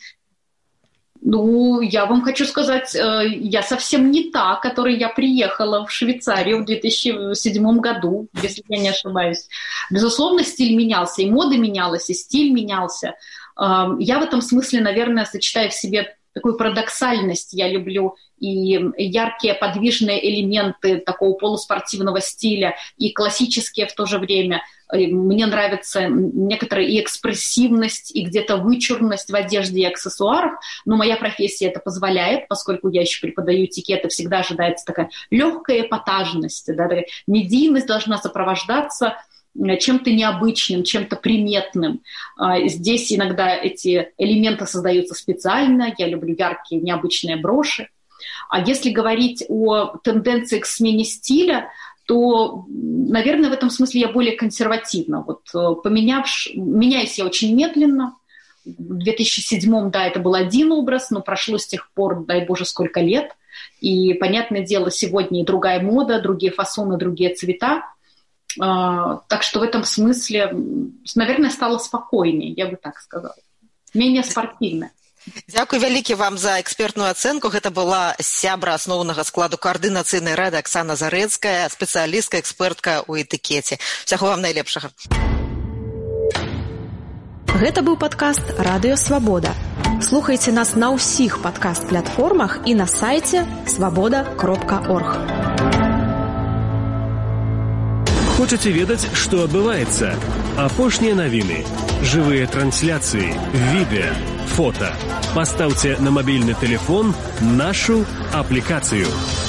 Ну, я вам хочу сказать, я совсем не та, которой я приехала в Швейцарию в две тысячи седьмом году, если я не ошибаюсь. Безусловно, стиль менялся, и мода менялась, и стиль менялся. Я в этом смысле, наверное, сочетаю в себе такую парадоксальность. Я люблю и яркие подвижные элементы такого полуспортивного стиля, и классические в то же время. Мне нравится некоторая и экспрессивность, и где-то вычурность в одежде и аксессуарах, но моя профессия это позволяет, поскольку я еще преподаю этикет, и всегда ожидается такая легкая эпатажность, да, такая медийность должна сопровождаться чем-то необычным, чем-то приметным. Здесь иногда эти элементы создаются специально, я люблю яркие, необычные броши. А если говорить о тенденции к смене стиля, то, наверное, в этом смысле я более консервативна. Вот, поменявш... Меняюсь я очень медленно. В две тысячи седьмом, да, это был один образ, но прошло с тех пор, дай боже, сколько лет. И, понятное дело, сегодня и другая мода, другие фасоны, другие цвета. Так что в этом смысле, наверное, стало спокойнее, я бы так сказала. Менее спортивная. Дзякуй вялікі вам за экспертную ацэнку. Гэта была сябра асноўнага складу каардынацыйнай рады Аксана Зарэцкая, спецыялістка, экспертка ў этыкеце. Усяго вам найлепшага. Гэта быў падкаст «Радыё Свабода». Слухайце нас на ўсіх падкаст-платформах і на сайце свабода кропка орг. Хочаце ведаць, што адбываецца? Апошнія навіны, жывыя трансляцыі, відэа, фота. Пастаўце на мабільны тэлефон нашу аплікацыю.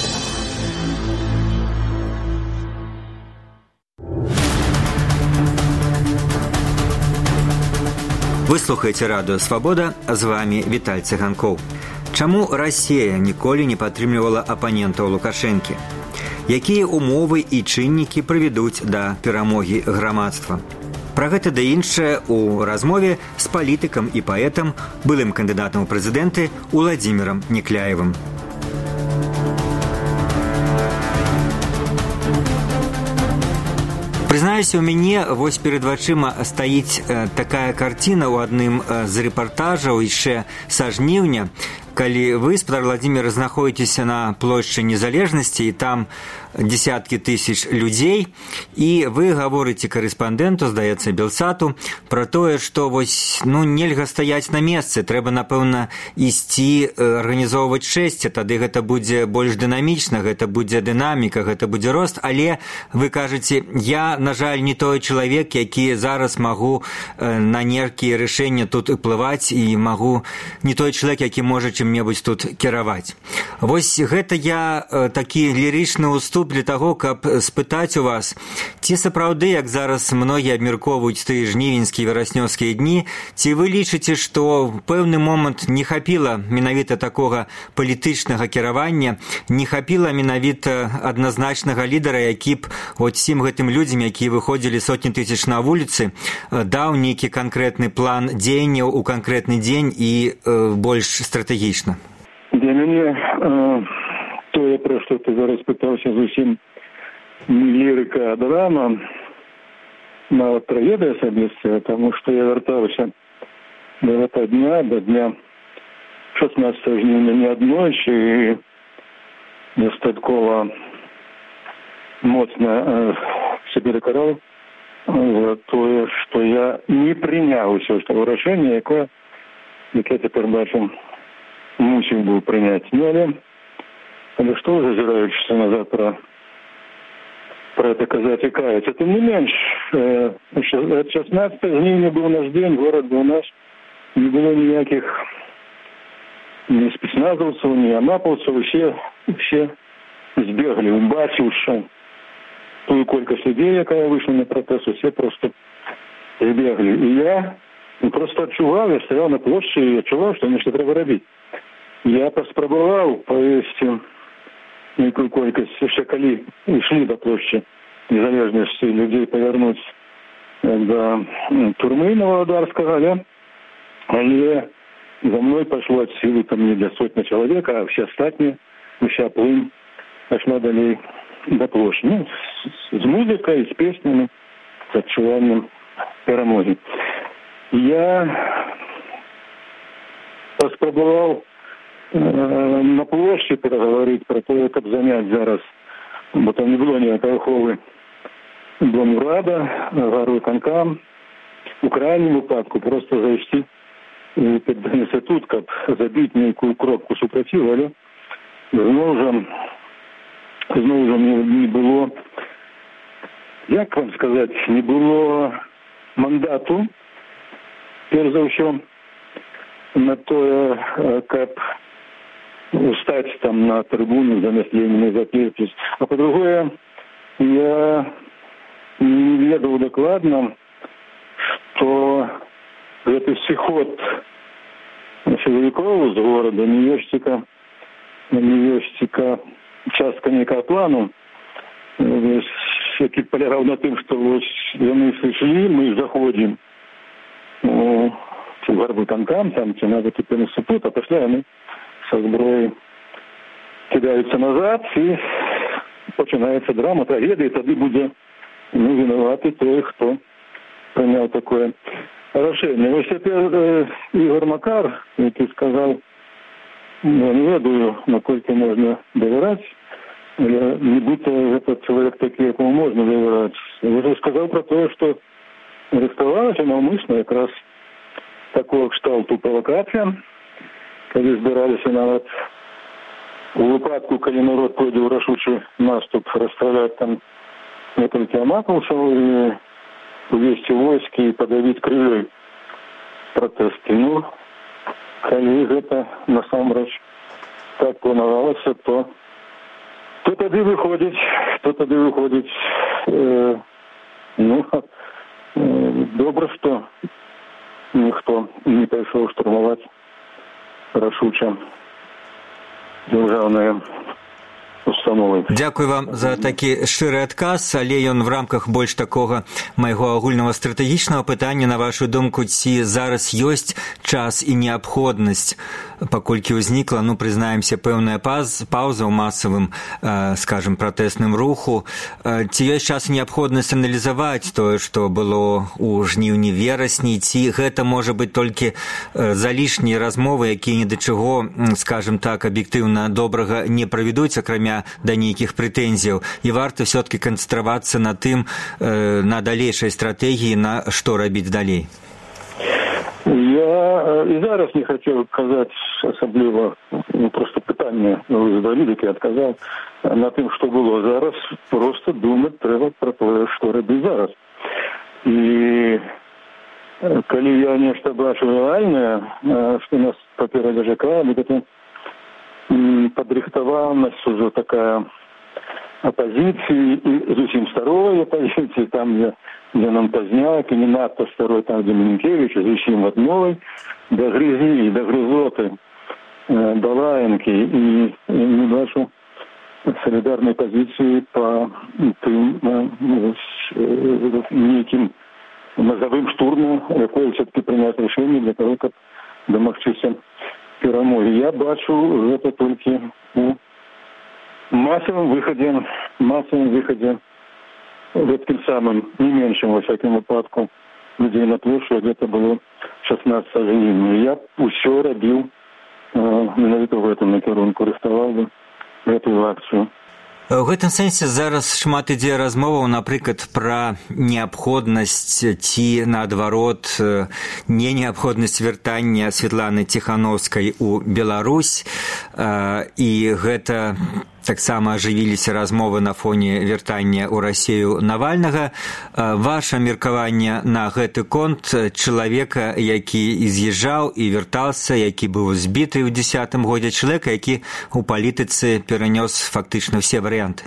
Вы слухаеце радыё «Свабода», з вами Віталь Цыганкоў. Чаму Расія ніколі не падтрымлівала апанентаў Лукашэнкі? Якія умовы і чыннікі прывядуць да перамогі грамадства? Пра гэта да іншае ў размове з палітыкам і паэтам, былым кандыдатам у прэзідэнты Уладзімірам Некляевым. Прызнаюся, у мяне вось перад вачыма стаіць такая карціна ў адным з рэпартажаў яшчэ са жніўня, калі вы, спадар Владзімір, знаходзіцеся на плошчы Незалежнасці, і там десяткі тысяч людзей, і вы гаворыце корэспандэнту, здаецца, Белсату, пра тое, што вось, ну, нельга стаяць на месцы, трэба, напэўна, ісці, арганізоўваць шэсце, тады гэта будзе больш дынамічна, гэта будзе дынаміка, гэта будзе рост, але вы кажаце, я, на жаль, не той чалавек, які зараз магу на нейкія рашэнні тут уплываць, і магу не той чалавек, які можа чым-небудзь тут кіраваць. Вось гэта я такі лірычны ўступ тут для таго, каб спытаць у вас, ці сапраўды, як зараз многія абмяркоўваюць тыя жнівеньскія вераснёвскія дні, ці вы лічыце, што ў пэўны момант не хапіла менавіта такога палітычнага кіравання, не хапіла менавіта адназначнага лідара, які б от всім гэтым людзям, якія выходзілі сотні тысяч на вуліцы, даў нейкі канкрэтны план дзеянняў у канкрэтны дзень і э, больш стратэгічна? Для мяне э, тое, пра што ты зараз пытаўся, зусім не лірыка, а драма, нават трагедыя асабістая, таму што я вяртаўся да гэтага дня, да дня шаснаццатага жніўня не аднойчы і дастаткова моцна э, сябе дакараў за тое, што я не прыняў усё ж таго рашэння, якое, як я цяпер бачу, мусіў быў прыняць. Ну, але, але што, зазіраючыся назад пра, пра это казаць і каяцца, тым не менш, э, шаснаццатага жніўня быў наш дзень, горад быў наш, не было ніякіх ні спецназаўцаў, ні анапаўцаў, усе, усе збеглі, убачыўшы тую колькасць людзей, якая выйшла на пратэст, усе просто збеглі. І я просто адчуваў, я стаяў на плошчы і адчуваў, што нешта трэба рабіць. Я паспрабаваў павесці нейкую колькасць, яшчэ калі ішлі да плошчы незалежнасці людзей павярнуць да турмы Новоодарскага, але, але за мной пайшло ад сілы там не для сотні чалавек, а все астатнія, уся плынь пайшла далей да плошчы. Ну, з музыкай, з песнямі, з адчуваннем перамогі. Я паспрабаваў э, на плошчы перагаварыць пра тое, каб заняць зараз, бо там не было ніякай аховы, дом урада, гару канкам, у крайнім выпадку проста зайсці під інстытут, каб забіць нейкую кропку супраціў, але зноў жа зноў жа не было, як вам сказаць, не было мандату, перш за ўсё, на тое, каб устаць там на трыбуну замест Леніна заклікаць. А па-другое, я не ведаў дакладна, што гэты сыход сілавікоў з горада не ёсць ціка, не ёсць ціка частка нейкага плану, які палягаў на тым, што вось яны сышлі, мы заходзім у гарвыканкам, там ці нават і пенсіпут, а пасля яны са зброяй кідаюцца назад і пачынаецца драма, трагедыя, і тады будзе ну, вінаваты той, хто прыняў такое рашэнне. Вось цяпер э, Ігор Макар, які сказаў, я не ведаю, наколькі можна давяраць, але нібыта гэта чалавек такі, якому можна давяраць. Ён сказаў пра тое, што арыштавалася наўмысна якраз такого кшталту правакацыя, калі збіраліся нават у выпадку, калі народ пойдзе ў рашучы наступ, расстраляць там некалькі аматаўцаў і увесці войскі і падавіць крылёй пратэсты. Ну, калі гэта насамрэч так планавалася, то то тады выходзіць, то тады выходзіць э, ну, э, добра, што ніхто не пайшоў штурмаваць рашуча дзяржаўныя установы. Дзякуй вам за такі шчыры адказ, але ён в рамках больш такога майго агульнага стратэгічнага пытання, на вашу думку, ці зараз ёсць час і неабходнасць, паколькі ўзнікла, ну, прызнаемся, пэўная паз, паўза ў масавым, э, скажем, пратэсным руху, э, ці ёсць час і неабходнасць аналізаваць тое, што было ў жніўні-верасні, ці гэта можа быць толькі э, залішнія размовы, якія ні да чаго, скажем так, аб'ектыўна добрага не правядуць, акрамя да нейкіх прэтэнзіяў, і варта все-таки канцэнтравацца на тым, э, на далейшай стратэгіі, на што рабіць далей. Я і зараз не хацеў казаць асабліва, ну, просто пытанне вы задалі, які адказаў на тым, што было зараз, просто думаць трэба пра тое, што рабіць зараз. І калі я нешта бачу рэальнае, што нас паперадзе чакае, гэта падрыхтаванасць ужо такая оппозиции и зусім старой оппозиции, там, где, где нам Поздняк, и не надто старой, там, где Минкевич, зусім от новой, до грязи, до грызоты, э, до лаянки, и, и не бачу солидарной позиции по тем э, э, неким мозговым штурмом, якое все-таки принять решение для того, как домагчыся перамоги. Я бачу это только у массовом выходе, массовом выходе гэтым самым, не меньшим, во всяком выпадку, людей на площадь, где-то было шестнадцать жнівня. Я ўсё рабіў э, менавіта в этом накірунку, рыставаў бы гэтую акцию. У гэтым сэнсе зараз шмат ідзе размоваў, напрыклад, пра неабходнасць ці, наадварот, не неабходнасць вяртання Святланы Ціхановскай у Беларусь, і гэта таксама ажывіліся размовы на фоне вяртання ў Расію Навальнага. Ваша меркаванне на гэты конт чалавека, які і з'язджаў і вяртаўся, які быў збіты ў дзесятым годзе, чалавека, які у палітыцы перанёс фактычна ўсе варыянты.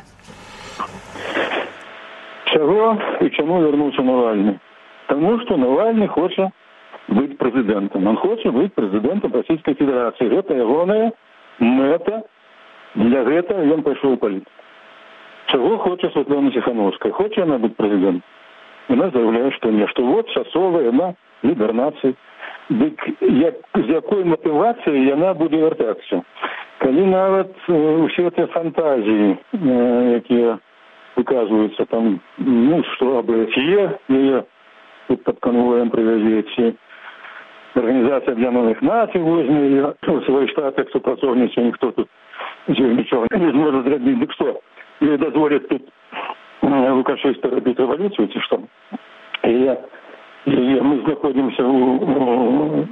Чаго і чаму вярнуўся Навальны? Таму што Навальны хоча быць прэзідэнтам. Он хоча быць прэзідэнтам Расійскай Федэрацыі. Гэта ягоная мэта. Для гэтага ён пайшоў у палітыку. Чаго хоча Святлана Ціхановская? Хоча яна быць прэзідэнтам? Яна заявляе, што не, што вот часовая яна лідар нацыі. Дык як, з якой матывацыяй яна будзе вяртацца? Калі нават усе тыя фантазіі, якія выказваюцца там, ну, што АБСЕ яе тут пад канвоем прывязеце, Организация Объединенных Наций возьме яе у свой штат, як супрацоўніцтва, ніхто тут нічого не зможа зрабіць. Дык што? Ёй дазволяць тут Лукашенко рабіць рэвалюцыю, ці што? І я, і мы знаходзімся ў, у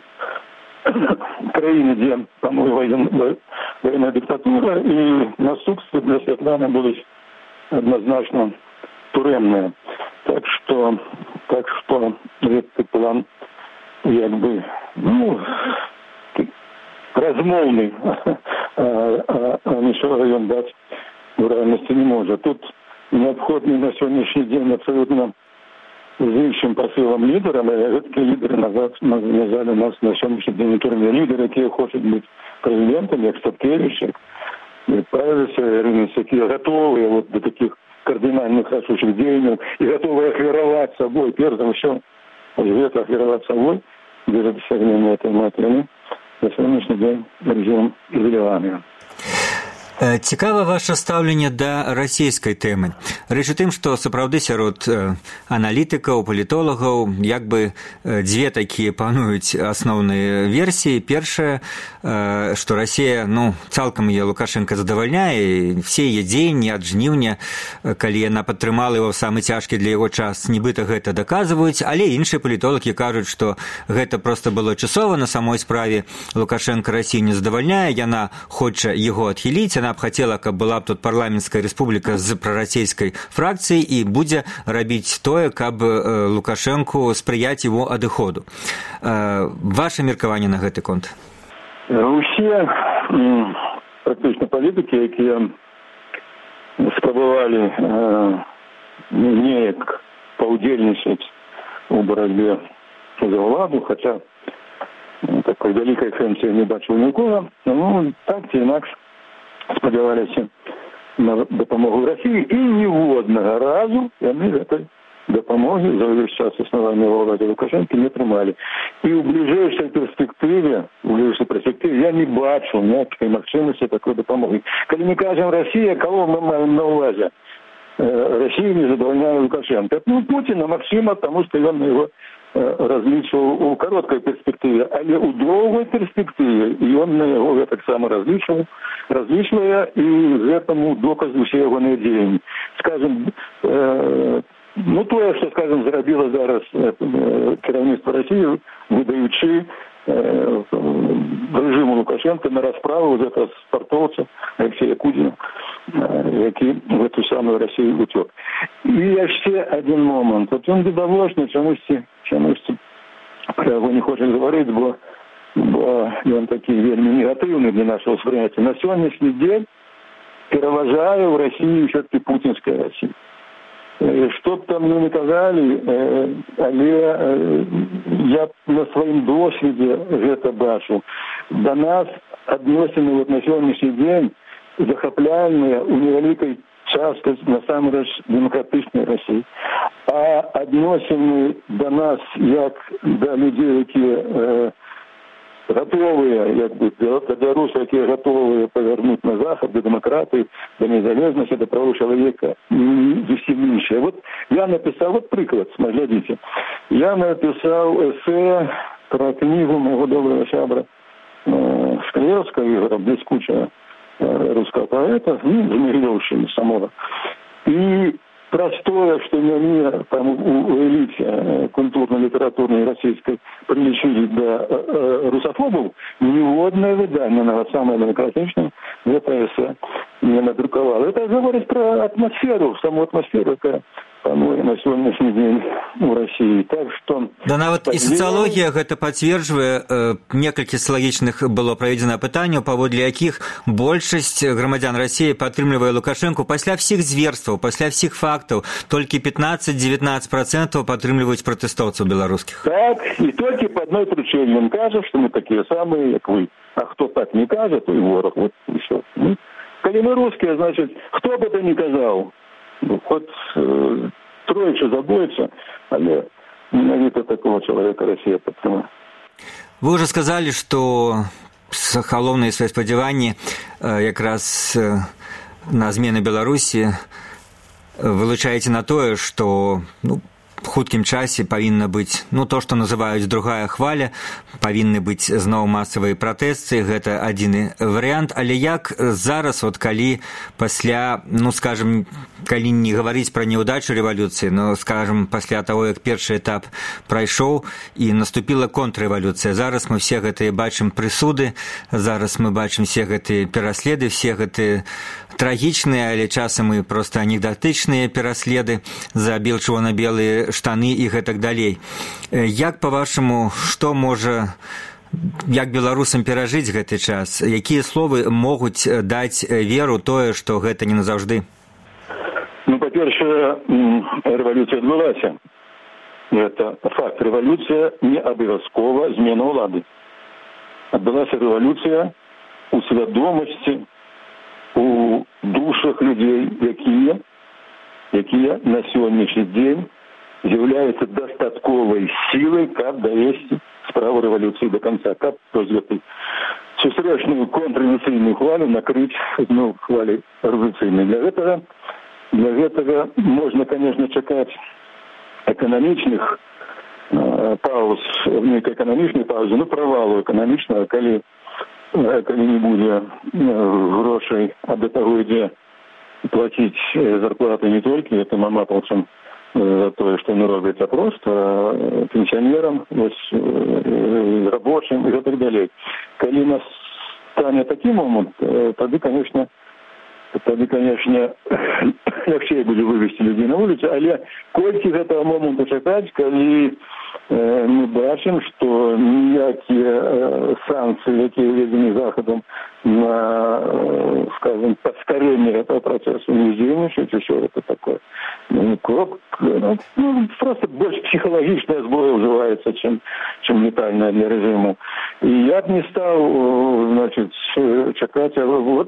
краіне, дзе там военная диктатура, і наступствы для Святланы будуць адназначна турэмныя. Так што, так што гэты план як бы, ну, размоўны, а, а, а нічога ён даць у рэальнасці не можа. Тут неабходны на сённяшні дзень абсолютно з іншым пасылам лідарам, а гэткія лідары назад назвалі нас на сённяшні дзень турме. Лідары, якія хочуць быць прэзідэнтам, як Статкевіч, як Павеліс, Ярынец, якія гатовыя вот до таких кардынальных рашучых дзеянняў і гатовыя ахвяраваць сабой, перш за ўсё, гэта ахвяраваць сабой, для досягнення этой матері, на сьогоднішній день режим ізолювання. Цікава ваше стаўленне да расійскай тэмы. Рэч у тым, што сапраўды сярод аналітыкаў, палітолагаў як бы дзве такія пануюць асноўныя версіі. Першая, што Расія, ну, цалкам яе Лукашенко задавальняе, все яе дзеянні ад жніўня, калі яна падтрымала яго самы цяжкі для яго час, нібыта гэта даказваюць, але іншыя палітолагі кажуць, што гэта проста было часова на самой справе. Лукашенко Расію не задавальняе, яна хоча яго адхіліць, она б хотела, каб была б тут парламенцкая рэспубліка з прарасійскай фракцыяй і будзе рабіць тое, каб Лукашенку спрыяць его адыходу. Ваше меркаванне на гэты конт? Усе практычна палітыкі, якія спрабавалі неяк паўдзельнічаць у барацьбе за ўладу, хаця такой вялікай хэнці не бачыў нікога, ну, так ці інакш спадзяваліся на дапамогу Расіі, і ніводнага разу яны гэтай дапамогі за ўвесь час існавання ва ўладзе Лукашэнкі не прымалі. І ў бліжэйшай перспектыве, у бліжэйшай перспектыве я не бачу ніякай магчымасці такой дапамогі. Калі мы кажам Расія, кого мы маем на ўвазе? Расія не задавальняе Лукашенка. Ну, Пуціна, магчыма, таму што ён на яго разлічваў у кароткай перспектыве, але ў доўгай перспектыве ён на яго гэтаксама разлічваў, разлічвае, і гэтаму доказ усе ягоныя дзеянні. Скажем, э, ну тое, што, скажем, зрабіла зараз э, кіраўніцтва Расіі, выдаючы э, рэжыму Лукашенка на расправу за гэта спартоўца Алексея Кудзіна, э, які в эту самую Расію уцёк. І яшчэ адзін момант. Вот ён відавочны чамусьці чамусьці пра яго не хоча гаварыць, бо, бо ён такі вельмі негатыўны для нашего спрыняцця. На сённяшні дзень пераважае ў Расіі ўсё-таки пуцінская Расія. Што б там не казалі, але я на сваім досведзе гэта бачу. Да нас адносіны вот на сённяшні дзень захапляльныя ў невялікай часткай насамрэч дэмакратычнай Расіі. А адносіны да нас як да людзей, якія э, готовыя, як бы, да беларусы, якія готовыя павярнуць на захад, да дэмакратыі, да незалежнасці, да правоў чалавека, зусім іншыя. Вот я напісаў, вот прыклад, глядзіце. Я напісаў эсэ пра кнігу майго добрага сябра э, Шклеўскага Ігора, бліскучага э, рускага паэта, ну, з Магілёўшчыны самога. І простое, что мяне там у элите культурно-литературной российской прилічили до э, русофобов, ніводное выдание, нават самое демократичное, это эссе не надрукавало. Это говорит про атмосферу, саму атмосферу, которая пануе на сённяшні дзень у России. Так что... Да нават і сацыялогія гэта пацверджвае. Э, некалькі сацыялагічных было праведзена пытанняў, паводле якіх большасць грамадзян России падтрымлівае Лукашэнку пасля всіх зверстваў, пасля всіх фактаў. Толькі пятнадцать-девятнадцать процентов падтрымліваюць пратэстоўцаў беларускіх. Так, і толькі по одной причине. Он кажа, что мы такие самые, как вы. А кто так не кажа, то и ворог. Вот и все. Ну, коли мы русские, значит, кто бы это ни казал, хоть э, троечка забоится, але ненавидит такого человека Россия подтримает. Вы уже сказали, что галоўныя свае спадзяванні э, якраз э, на змены Беларусі вылучаеце на тое, што ну, в хуткім часе павінна быць, ну, то, што называюць другая хваля, павінны быць зноў масавыя пратэсты, гэта адзіны варыянт, але як зараз, вот калі пасля, ну, скажем, калі не гаварыць пра няўдачу рэвалюцыі, но, скажем, пасля таго, як першы этап прайшоў і наступіла контррэвалюцыя, зараз мы все гэтыя бачым прысуды, зараз мы бачым все гэтыя пераследы, все гэтыя трагічныя, але часам і проста анекдотычныя пераследы за бел-чырвона-белыя штаны і гэтак далей. Як, па-вашаму, што можа, як беларусам перажыць гэты час? Якія словы могуць даць веру тое, што гэта не назаўжды? Ну, па-першае, рэвалюцыя адбылася. Гэта факт. Рэвалюцыя не абавязкова змена ўлады. Адбылася рэвалюцыя у свядомасці, у душах людзей, якія, якія на сённяшні дзень з'яўляюцца дастатковай сілай, каб давесці справу рэвалюцыі до конца, каб гэтай сустрэчную контррэвалюцыйную хвалю накрыць зноў хваляй рэвалюцыйнай. Для гэтага, для гэтага можна, конечно, чакаць эканамічных э, пауз, нейкай эканамічнай паўзы, ну, правалу эканамічнага, калі калі не будзе грошай, а да таго ідзе плаціць зарплаты не толькі гэтым аматаўцам за тое, што не робяць, а проста пенсіянерам, рабочым і гэтак далей. Калі у нас стане такі момант, тады, конечно, тады, конечно, лягчэй будзе вывесці людзей на вуліцу, але колькі гэтага моманту чакаць, калі э, мы бачым, што ніякія э, санкцыі, якія введзены захадам на, э, скажем, паскарэнне гэтага працэсу не здзейнічаюць, усё гэта такое. Ну, крок, ну, ну, просто больш псіхалагічная зброя ўжываецца, чым, чым летальная для рэжыму. І я б не стаў, значит, чакаць, вот,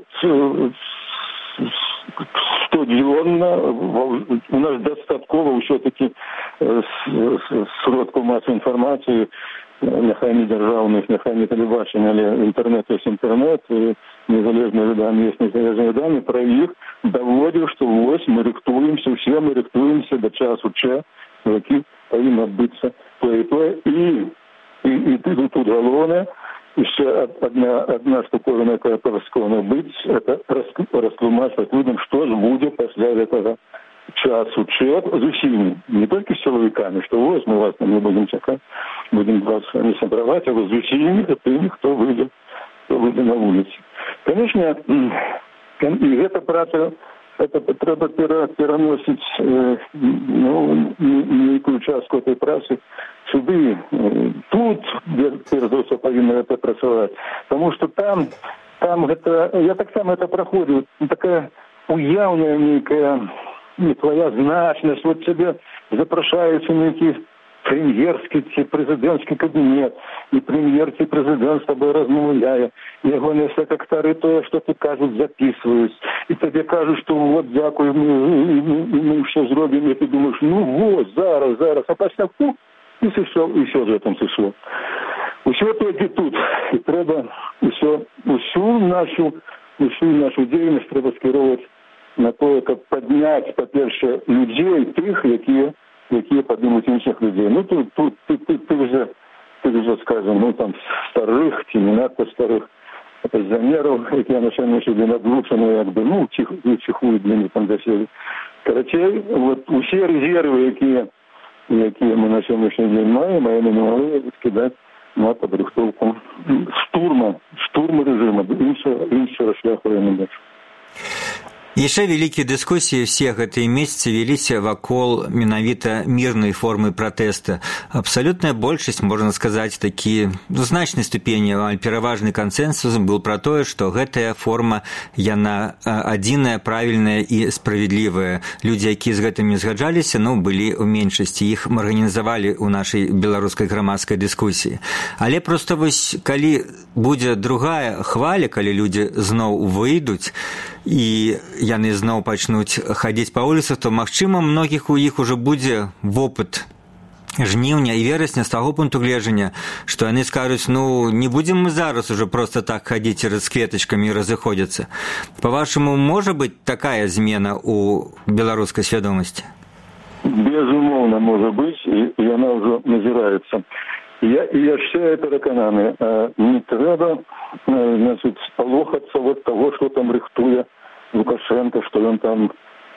стадионно, у нас дастаткова ўсё-таки сродкаў масавай інфармацыі, няхай не дзяржаўных, няхай не тэлебачання, але інтэрнэт ёсць інтэрнэт, і незалежныя выданні ёсць незалежныя выданні, пра іх даводзіў, што вось мы рыхтуемся, усе мы рыхтуемся да часу Ч, які павінна адбыцца тое і тое, і, і, і тут галоўнае, еще одна, одна штуковина, якая повинна бути, це розтлумачувати людям, що ж буде після этого часу Ч з усіми, не тільки з силовиками, що ось ми вас не будемо чекати, будемо вас не собирати, а з усіми тими, хто вийде, хто вийде на вулиці. Звісно, і ця праця, это треба переносить э, ну, некую частку этой працы сюды, тут, где, перш за все, повинно это працевать. Потому что там, там гэта, я таксама это праходзіў, такая уяўная нейкая, не твоя значнасць, вот цябе запрашаюць у нейкі прэм'ерскі ці прэзідэнцкі кабінет, і прэм'ер ці прэзідэнт з табой размаўляе, і ягоныя сакратары тое, што ты кажуць, запісваюць, і табе кажуць, што вот, дзякуй, мы, мы, мы ўсё зробім, і ты думаеш, ну вот, зараз, зараз, а пасля фу, і сышоў, і ўсё з гэтым сышло. Усё толькі тут, і трэба усё, усю нашу, усю нашу дзейнасць трэба скіроўваць на тое, каб падняць, па-першае, людзей, тых, якія якія падымуць іншых людзей. Ну, тут, тут ты, ты, ты, вже, ты вже, скажем, ну, там, старых, ці не надта старых пенсіонерів, які на сьогоднішній день одлучені, якби, ну, чих, чихують для них там досі. Короче, от усі резерви, які, які ми на сьогоднішній день маємо, вони не могли скидати на підрихтовку штурма, штурму режиму, іншого, іншого шляху я не бачу. Яшчэ вялікія дыскусіі ўсе гэтыя месяцы веліся вакол менавіта мірнай формы пратэста. Абсалютная большасць, можна сказаць, такі у значнай ступені, але пераважны кансэнсус быў пра тое, што гэтая форма, яна адзіная, правільная і справядлівая. Людзі, якія з гэтым не згаджаліся, ну, былі ў меншасці. Іх мы арганізавалі ў нашай беларускай грамадскай дыскусіі. Але проста вось, калі будзе другая хваля, калі людзі зноў выйдуць, і яны зноў пачнуць хадзіць па вуліцах, то, магчыма, многіх у іх ужо будзе вопыт жніўня і верасня з таго пункту гледжання, што яны скажуць, ну, не будзем мы зараз ужо проста так хадзіць з кветачкамі і разыходзіцца. Па-вашаму, можа быць такая змена ў беларускай свядомасці? Безумоўна, можа быць, і яна ўжо назіраецца. Я і яшчэ перакананы, не трэба, значит, спалохацца вот того, што там рыхтуе Лукашенко, что он там,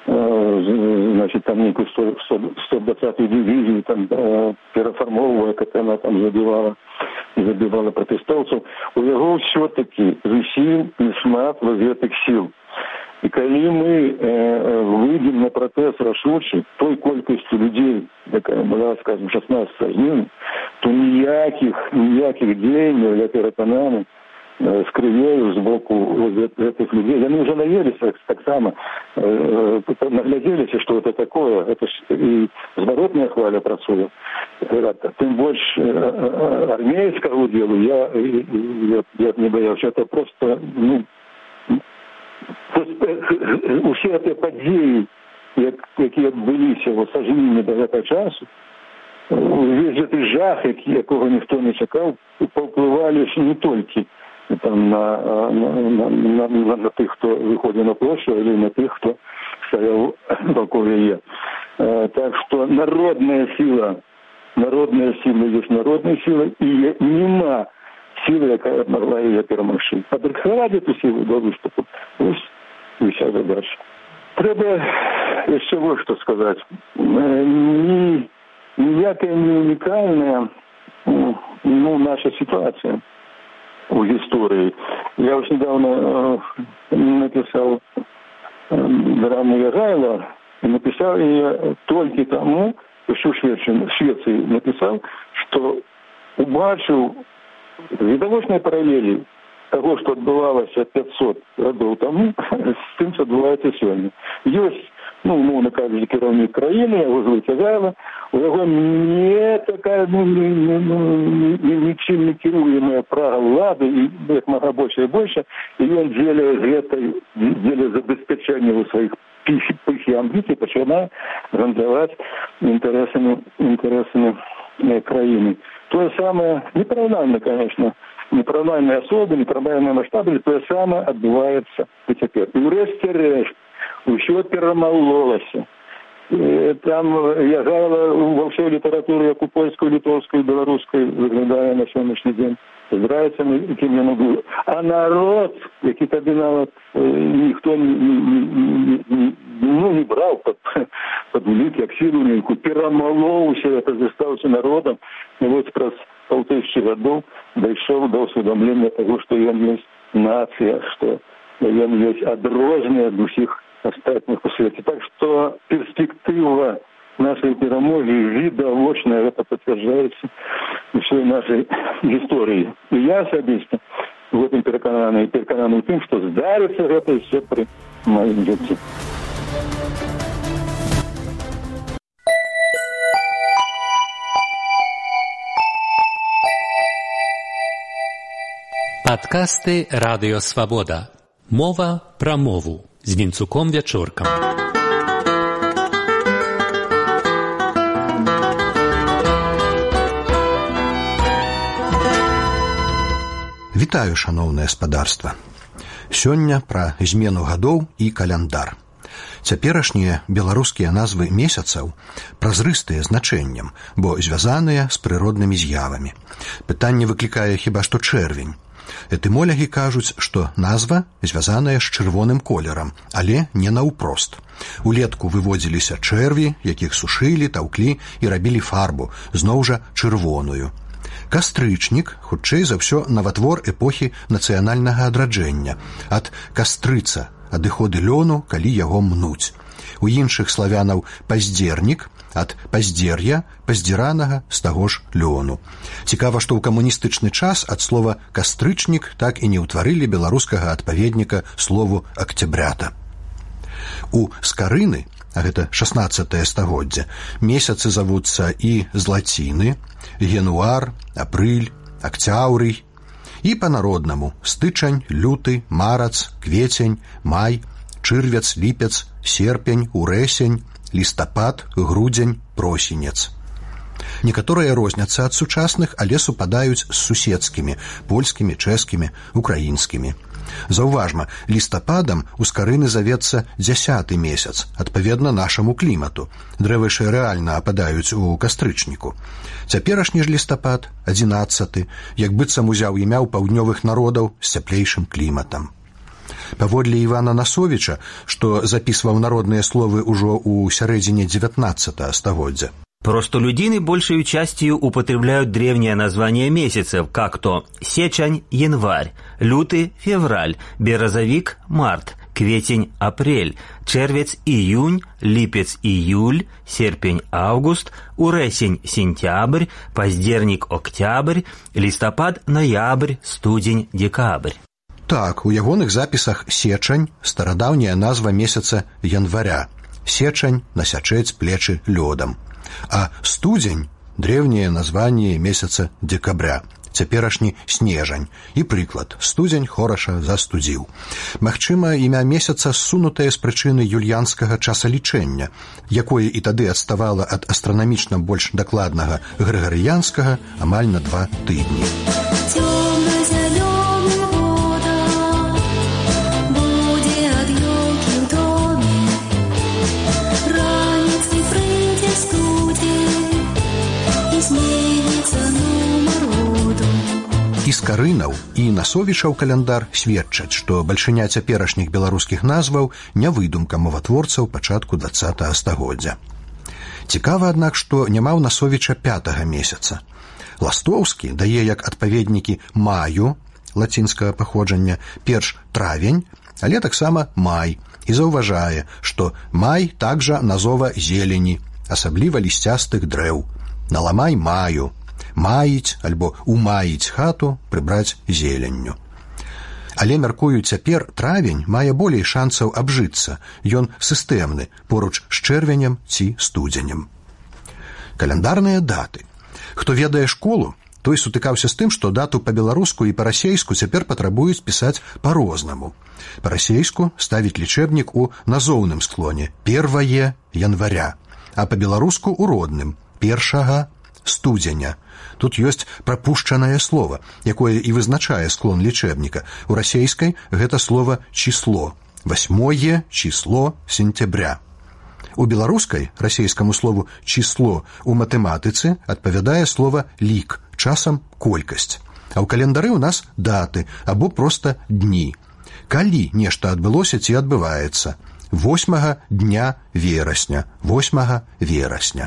э, значит, там некую сто двадцатую дивизию там э, переформовывая, как она там забивала, забивала протестовцев. У него все-таки зусім не шмат возветых сил. И когда мы э, выйдем на протест рашучий, той колькостью людей, якая была, скажем, шестнадцатого жніўня, то ніяких, ніяких дзеянняў, я перакананы, с крывёю з боку гэтых людей. Яны ўжо наеліся таксама, э, наглядзеліся, што это такое. Это ж і зваротная хваля працуе. Тым больш э, армейскага удзелу я, я, я не баяўся. Это просто, ну, усе гэтыя падзеі, як, якія адбыліся ў сажненні да гэтага часу, увесь гэты жах, які, якога ніхто не чакаў, паўплывалі не толькі там на, на, на, на, на, на тых, хто выходзіў на площу, или на тых, хто стаяў вакол яе. Так што народная сила, народная сила ёсць народная сила, і нема силы, якая могла яе перамагчы. Падрыхтаваць эту силу да выступу. Вось і ўся задача. Трэба яшчэ вот што сказаць. Ні, ніякая не унікальная, ну, наша ситуация у истории. Я уж недавно э, написал э, драму Ягайло, и написал ее только тому, что в Швеции, в Швеции написал, что убачил видовочные параллели того, что отбывалось пятьсот годов тому, с тем, что отбывается сегодня. Есть, ну, умовно кажучи, керівник країни, його звуть Ягайло, у його не така, ну, нічим не керуемая прага влади, і як мага більше і більше, і він дзеля забезпечення у своїх пих і амбіцій починає гандлювати інтересами, інтересами країни. То же самое, неправильно, конечно, неправильные особы, неправильные масштабы, то же самое отбывается и теперь. И врешті-решт, усё перамалолася. Там Ягайло во всей литературе, як у польской, литовской, белорусской, выглядає на сьогоднішній день здрайцями, яким я могу. А народ, який тоді навіть ніхто не, не, не, ну, не брав під, під улік, як силу, перамаловся, це застався народом. І ось якраз полтисячі годов дійшов до усвідомлення того, що він є нація, що він є відрознений від усіх остальных по свете. Так что перспектива нашей перемоги видовочная, это подтверждается всей нашей истории. И я особисто гэтым перакананы, перакананы ў тым, што здарыцца гэта ўсё пры маім дзеці. Падкасты Радыё Свабода. Мова пра мову з Вінцуком Вячоркам. Вітаю, шаноўнае спадарства. Сёння пра змену гадоў і каляндар. Цяперашнія беларускія назвы месяцаў празрыстыя значэннем, бо звязаныя з прыроднымі з'явамі. Пытанне выклікае хіба што чэрвень. Этымолягі кажуць, што назва звязаная з чырвоным колерам, але не наўпрост. Улетку выводзіліся чэрві, якіх сушылі, таўклі і рабілі фарбу, зноў жа чырвоную. Кастрычнік, хутчэй за ўсё, наватвор эпохі нацыянальнага адраджэння, ад кастрыца, адыходы лёну, калі яго мнуць. У іншых славянаў паздзернік, ад паздзер'я, паздзіранага з таго ж лёну. Цікава, што ў камуністычны час ад слова кастрычнік так і не ўтварылі беларускага адпаведніка слову акцябрята. У скарыны, а гэта шаснаццатае стагоддзе, месяцы завуцца і злаціны, януар, апрыль, акцяўрый, і па-народнаму стычань, люты, марац, квецень, май, чырвец, ліпец, серпень, урэсень, лістапад, грудзень, просенец. Некаторыя розняцца ад сучасных, але супадаюць з суседскімі, польскімі, чэшскімі, украінскімі. Заўважма, лістападам у скарыны завецца дзясяты месяц, адпаведна нашаму клімату. Дрэвы ж рэальна ападаюць у кастрычніку. Цяперашні ж лістапад, адзінаццаты, як быццам узяў імя ў паўднёвых народаў з цяплейшым кліматам. Паводле Івана Насовіча, што запісваў народныя словы ўжо ў сярэдзіне девятнадцатого стагоддзя. Простолюдины большей частью употребляют древнее название месяцев, как то сечень – январь, лютый – февраль, березовик – март, кветень – апрель, червец – июнь, липец – июль, серпень – август, урэсень – сентябрь, поздерник – октябрь, листопад – ноябрь, студень – декабрь. Так, у ягоных запісах сечань – старадаўняя назва месяца января. Сечань – насячэць плечы лёдам. А студзень – древнее название месяца декабря, цяперашні снежань. І прыклад, студзень хораша застудзіў. Магчыма, імя месяца ссунутае з прычыны юльянскага часалічэння, якое і тады адставала ад астранамічна больш дакладнага грыгарыянскага амаль на два тыдні. І скарынаў, і Насовічаў каляндар сведчаць, што бальшыня цяперашніх беларускіх назваў не выдумка моватворцаў пачатку двадцатага стагоддзя. Цікава, аднак, што няма ў Насовіча пятага месяца. Ластоўскі дае як адпаведнікі маю, лацінскага паходжання, перш травень, але таксама май, і заўважае, што май такжа назова зелені, асабліва лісцястых дрэў. Наламай маю, маіць альбо умаіць хату, прыбраць зеленню. Але, мяркую, цяпер травень мае болей шансаў абжыцца, ён сістэмны, поруч з чэрвенем ці студзенем. Каляндарныя даты. Хто ведае школу, той сутыкаўся з тым, што дату па-беларуску і па-расейску цяпер патрабуюць пісаць па-рознаму. Па-расейску ставіць лічэбнік у назоўным склоне «первое января», а па-беларуску ў родным «першага студзеня». Тут ёсць прапушчанае слова, якое і вызначае склон лічэбніка. У расейскай гэта слова «число». Восьмое число сентября. У беларускай расейскаму слову «число» у матэматыцы адпавядае слова «лік», часам «колькасць». А ў календары ў нас даты або проста дні. Калі нешта адбылося ці адбываецца? восьмага дня верасня, восьмага верасня.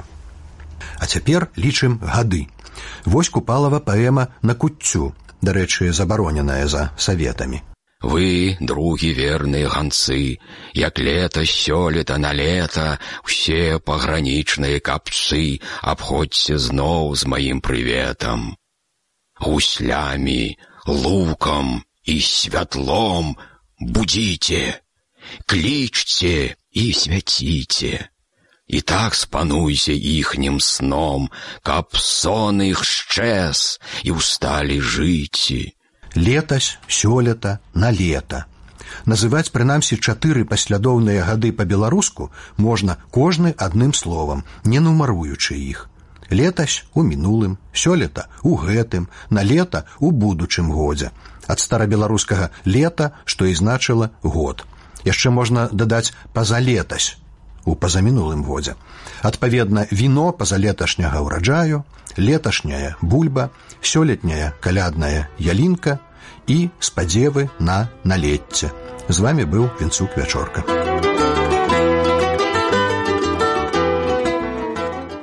А цяпер лічым гады. Вось Купалава паэма «На куццю», дарэчы, забароненая за саветамі. Вы, другі верныя ганцы, як лета сёлета на лета, усе пагранічныя капцы, абходзьце зноў з маім прыветам. Гуслямі, лукам и святлом будите, кличьте и святите. И так спануйся ихним сном, каб сон их счез, и устали жыць. Летась, сёлета, на лета. Называць прынамсі чатыры паслядоўныя гады па-беларуску можна кожны адным словам, не нумаруючы іх. Летась у мінулым, сёлета у гэтым, на лета у будучым годзе. Ад старабеларускага лета, што і значыла год. Яшчэ можна дадаць пазалетась у пазамінулым годзе. Адпаведна, віно пазалеташняга ўраджаю, леташняя бульба, сёлетняя калядная ялінка і спадзевы на налецце. З вами быў Вінцук Вячорка.